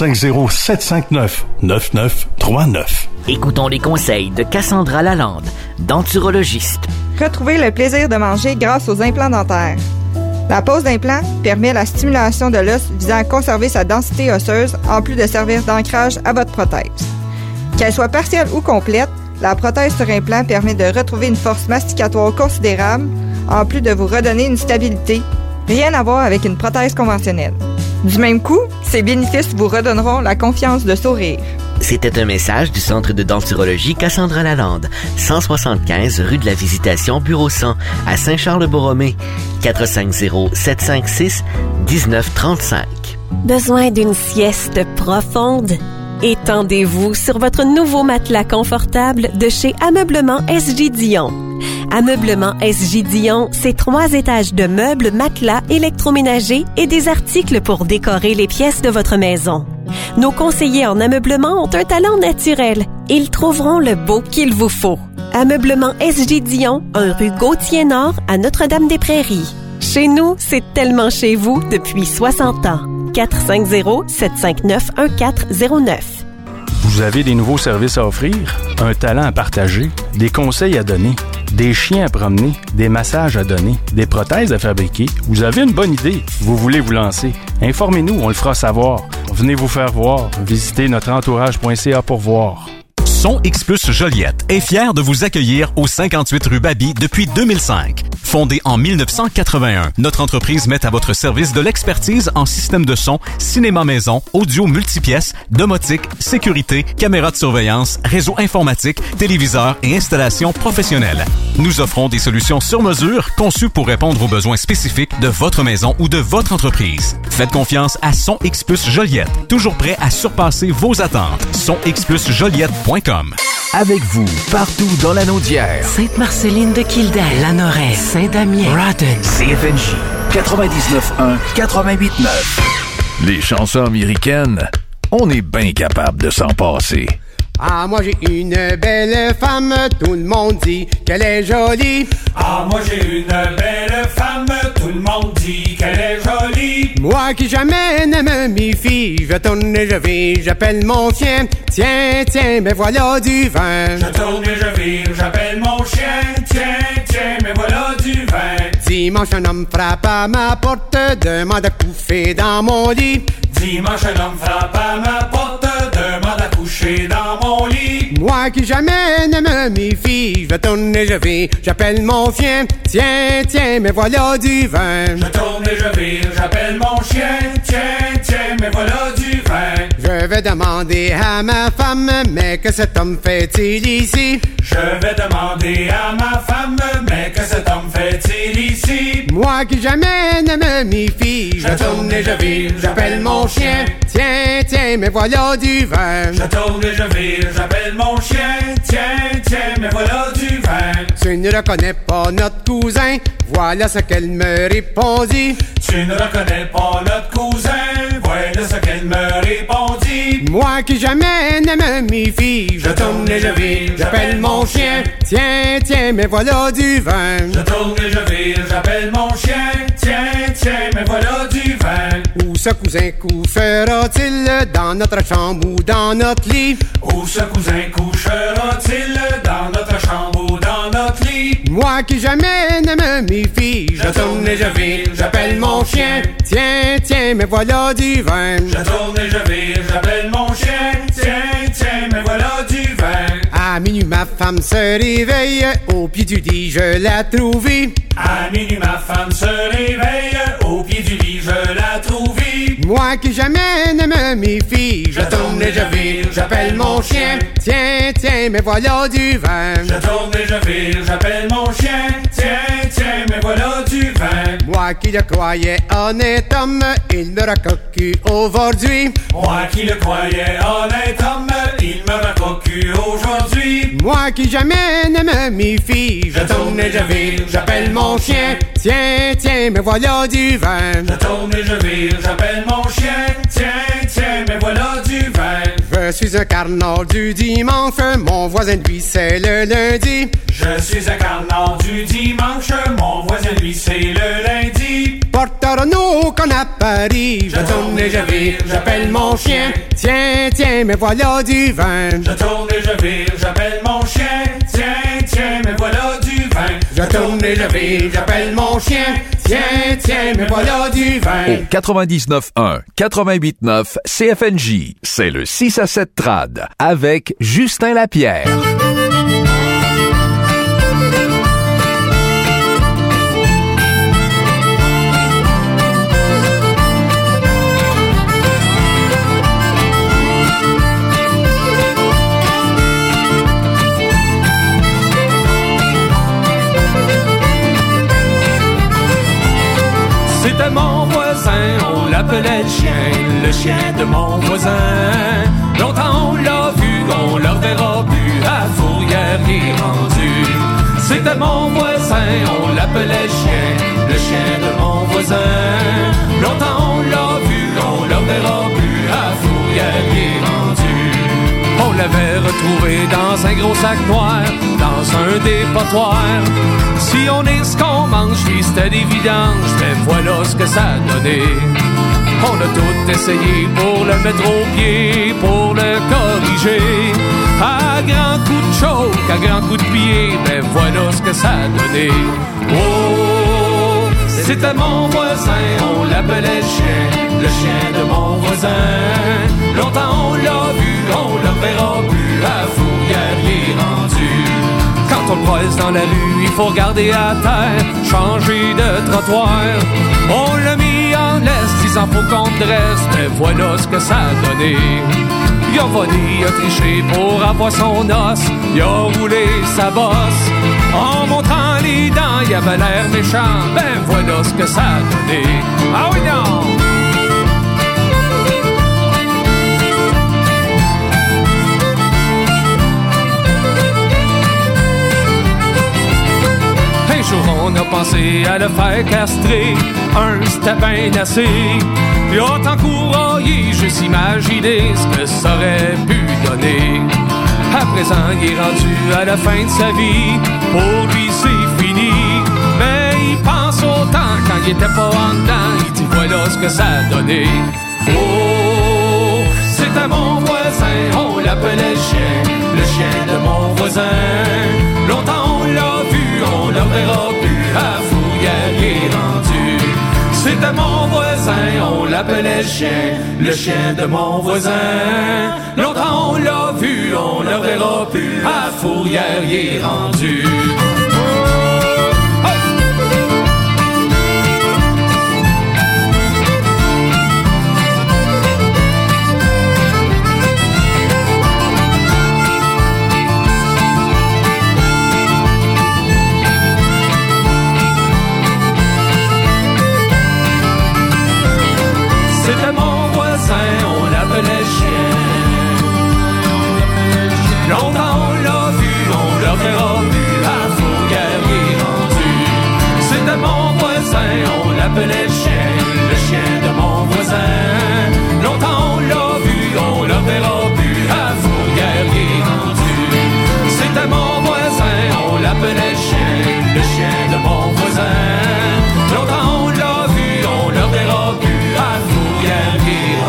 450-759-9939. Écoutons les conseils de Cassandra Lalande, denturologiste. Retrouvez le plaisir de manger grâce aux implants dentaires. La pose d'implant permet la stimulation de l'os visant à conserver sa densité osseuse en plus de servir d'ancrage à votre prothèse. Qu'elle soit partielle ou complète, la prothèse sur implant permet de retrouver une force masticatoire considérable en plus de vous redonner une stabilité. Rien à voir avec une prothèse conventionnelle. Du même coup, ces bénéfices vous redonneront la confiance de sourire. C'était un message du Centre de denturologie Cassandra Lalande, 175 rue de la Visitation, bureau 100, à Saint-Charles-Borromée, 450-756-1935. Besoin d'une sieste profonde? Étendez-vous sur votre nouveau matelas confortable de chez Ameublement SG Dion. Ameublement SJ Dion, c'est 3 étages de meubles, matelas, électroménagers et des articles pour décorer les pièces de votre maison. Nos conseillers en ameublement ont un talent naturel. Ils trouveront le beau qu'il vous faut. Ameublement SJ Dion, 1 rue Gauthier-Nord à Notre-Dame-des-Prairies. Chez nous, c'est tellement chez vous depuis 60 ans. 450-759-1409. Vous avez des nouveaux services à offrir, un talent à partager, des conseils à donner, des chiens à promener, des massages à donner, des prothèses à fabriquer. Vous avez une bonne idée, vous voulez vous lancer. Informez-nous, on le fera savoir. Venez vous faire voir. Visitez notreentourage.ca pour voir. Son X Plus Joliette est fier de vous accueillir au 58 rue Baby depuis 2005. Fondée en 1981, notre entreprise met à votre service de l'expertise en système de son, cinéma maison, audio multipièces, domotique, sécurité, caméras de surveillance, réseau informatique, téléviseurs et installations professionnelles. Nous offrons des solutions sur mesure conçues pour répondre aux besoins spécifiques de votre maison ou de votre entreprise. Faites confiance à Son X Plus Joliette, toujours prêt à surpasser vos attentes. sonxplusjoliette.com. Avec vous, partout dans la Naudière. Sainte-Marceline de Kildare, Lanoraie, Saint-Damien, Rodden, CFNJ 99.1, 88.9. Les chansons américaines, on est bien capable de s'en passer. Ah, moi j'ai une belle femme, tout le monde dit qu'elle est jolie. Ah, moi j'ai une belle femme, tout le monde dit qu'elle est jolie. Moi qui jamais ne me méfie, je tourne et je vais, j'appelle mon chien. Tiens, tiens, mais voilà du vin. Je tourne et je vire, j'appelle mon chien. Tiens, tiens, mais voilà du vin. Dimanche un homme frappe à ma porte, demande à coucher dans mon lit. Dimanche un homme frappe à ma porte, demande à coucher dans mon lit. Moi qui jamais ne me méfie, je tourne et je vais, j'appelle mon chien. Tiens, tiens, mais voilà du vin. Je tourne et je vire, j'appelle mon chien. Tiens, tiens, mais voilà du vin. Je vais demander à ma femme, mais que cet homme fait-il ici? Je vais demander à ma femme, mais que cet homme fait-il ici? Moi qui jamais ne me méfie, je tourne et je vire, j'appelle mon chien. Tiens, tiens, mais voilà du vin. Je tourne et je vire, j'appelle mon chien. Tiens, tiens, mais voilà du vin. Tu ne reconnais pas notre cousin, voilà ce qu'elle me répondit. Tu ne reconnais pas notre cousin, voilà ce qu'elle me répondit. Moi qui jamais ne me méfie, je tourne et je vire, j'appelle mon chien. Tiens, tiens, mais voilà du vin. Je tourne et je vire, j'appelle mon chien. Tiens, tiens, mais voilà du vin. Où ce cousin couchera-t-il, dans notre chambre ou dans notre lit? Où ce cousin couchera-t-il, dans notre chambre ou dans notre lit? Moi qui jamais ne me méfie, je tourne et je vire, j'appelle mon chien. Tiens, tiens, mais voilà du vin. Je tourne et je vire, j'appelle mon chien. Tiens, tiens, mais voilà du vin. À minuit ma femme se réveille, au pied du lit je la trouve. À minuit ma femme se réveille, au pied du lit je la trouve. Moi qui jamais ne me méfie, je tourne et je vire, j'appelle mon chien. Tiens, tiens, mais voilà du vin. Je tourne et je vire, j'appelle mon chien. Tiens, tiens, mais voilà du vin. Moi qui le croyais honnête homme, il me racoque aujourd'hui. Moi qui le croyais honnête homme, il me racoque aujourd'hui. Moi qui jamais ne me méfie, je tourne et je vire, j'appelle mon chien. Tiens, tiens, mais voilà du vin. Je tourne et je vire, j'appelle mon chien. Tiens, tiens, mais voilà du vin. Je suis un carnard du dimanche, mon voisin lui c'est le lundi. Je suis un carnard du dimanche, mon voisin lui c'est le lundi. Porte-nous qu'on a Paris, je tourne et je vire, j'appelle mon chien. Tiens, tiens, mais voilà du vin. Je tourne et je vire, j'appelle mon chien. Tiens, tiens, mais voilà du vin. Je tourne et je vire, j'appelle mon chien. Tiens, tiens, mais voilà du vin. Au 99.1, 88.9 CFNJ, c'est le 6 à 7 trad avec Justin Lapierre. C'était mon voisin, on l'appelait le chien de mon voisin. Longtemps on l'a vu, on le reverra plus, à Fourrière il est rendu. C'était mon voisin, on l'appelait le chien de mon voisin. Longtemps on l'a vu, on le verra plus, à Fourrière il est rendu. On l'avait retrouvé dans un gros sac noir, dans un dépotoir. Si on est ce qu'on mange, lui c'était des vidanges, mais voilà ce que ça a donné. On a tout essayé pour le mettre au pied, pour le corriger. À grands coups de choke, à grands coups de pied, mais voilà ce que ça a donné. Oh, c'était mon voisin, on l'appelait le chien de mon voisin. Longtemps on l'a vu, on le verra plus, à Fourrière il est rendu. Quand on le croise dans la rue, il faut regarder à terre, changer de trottoir. On l'a mis en laisse, disant faut qu'on dresse, mais voilà ce que ça a donné. Il a volé, il a triché pour avoir son os, il a roulé sa bosse. En montrant les dents, il avait l'air méchant, ben voilà ce que ça a donné. Ah oui non! Un jour on a pensé à le faire castrer, c'était bien assez. Il a tant couraillé, juste imaginer ce que ça aurait pu donner. À présent, il est rendu à la fin de sa vie, pour lui c'est fini. Mais il pense au temps quand il était pas en dedans, il dit voilà ce que ça a donné. Oh, c'était mon voisin, on l'appelait le chien de mon voisin. Longtemps on l'a vu, on le verra plus, à Fourrière il est rendu. C'était mon voisin, on l'appelait le chien de mon voisin. Longtemps on l'a vu, on le verra plus, à Fourrière il est rendu. C'était mon voisin, on l'appelait chien. Longtemps on l'a vu, on le verra plus, à Fourrière il est rendu. C'était mon voisin, on l'appelait le chien de mon voisin. Longtemps on l'a vu, on le verra plus, à Fourrière il est rendu. C'était mon voisin, on l'appelait le chien de mon voisin. Longtemps on l'a vu, on le verra plus, à Fourrière il est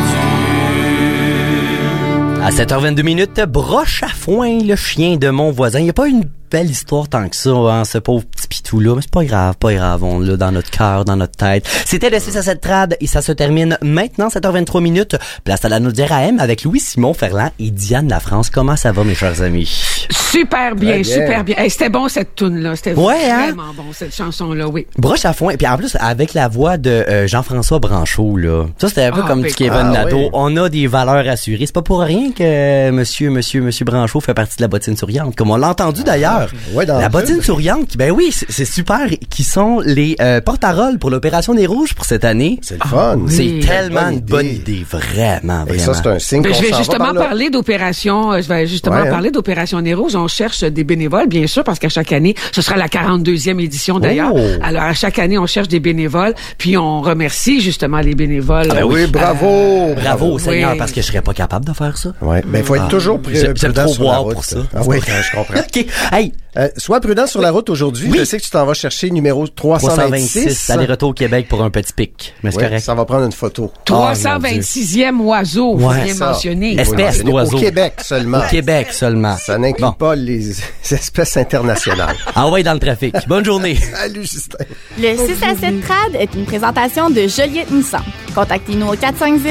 rendu. À 7h22, broche à foin, le chien de mon voisin. Il n'y a pas une belle histoire tant que ça, hein, ce pauvre petit pitou-là. Mais c'est pas grave, on l'a dans notre cœur, dans notre tête. C'était le 6 à 7 trad et ça se termine maintenant, 7h23. Place à la Naudière AM avec Louis-Simon Ferland et Diane Lafrance. Comment ça va, mes chers amis? Super bien, super bien. Hey, c'était bon, cette toune-là. C'était vraiment bon, cette chanson-là, oui. Broche à foin. Et puis en plus, avec la voix de Jean-François Branchaud, là. Ça, c'était un peu comme du Kevin Nadeau. Oui. On a des valeurs assurées. C'est pas pour rien que Monsieur Branchaud fait partie de la bottine souriante. Comme on l'a entendu d'ailleurs. Ouais, la bottine souriante, ben oui, c'est super, qui sont les porte-paroles pour l'Opération des Rouges pour cette année. C'est le fun. C'est tellement une bonne idée, vraiment. Et ça, c'est un signe qu'on je vais justement parler d'Opération des Rouges. On cherche des bénévoles, bien sûr, parce qu'à chaque année, ce sera la 42e édition d'ailleurs. Alors, à chaque année, on cherche des bénévoles, puis on remercie justement les bénévoles. Ah ben oui, bravo! Bravo, Seigneur, parce que je serais pas capable de faire ça. Oui, mais il faut être toujours prudent sur la route. Pour ça. Ah oui, je comprends. OK. Hey, sois prudent sur la route aujourd'hui. Oui. Je sais que tu t'en vas chercher numéro 326. Aller-retour au Québec pour un petit pic. Mais c'est correct. Ça va prendre une photo. 326e oiseau, bien mentionné. Espèce d'oiseau. Au Québec seulement. Au Québec seulement. Ça n'inclut pas les espèces internationales. Envoyez dans le trafic. Bonne journée. Salut, Justin. Le 6 à 7 trad est une présentation de Joliette Nissan. Contactez-nous au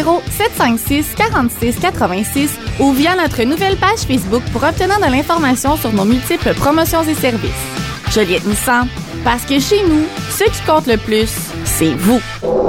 450-756-4686 ou via notre nouvelle page Facebook pour obtenir de l'information sur nos multiples promotions et services. Joliette Nissan, parce que chez nous, ce qui compte le plus, c'est vous.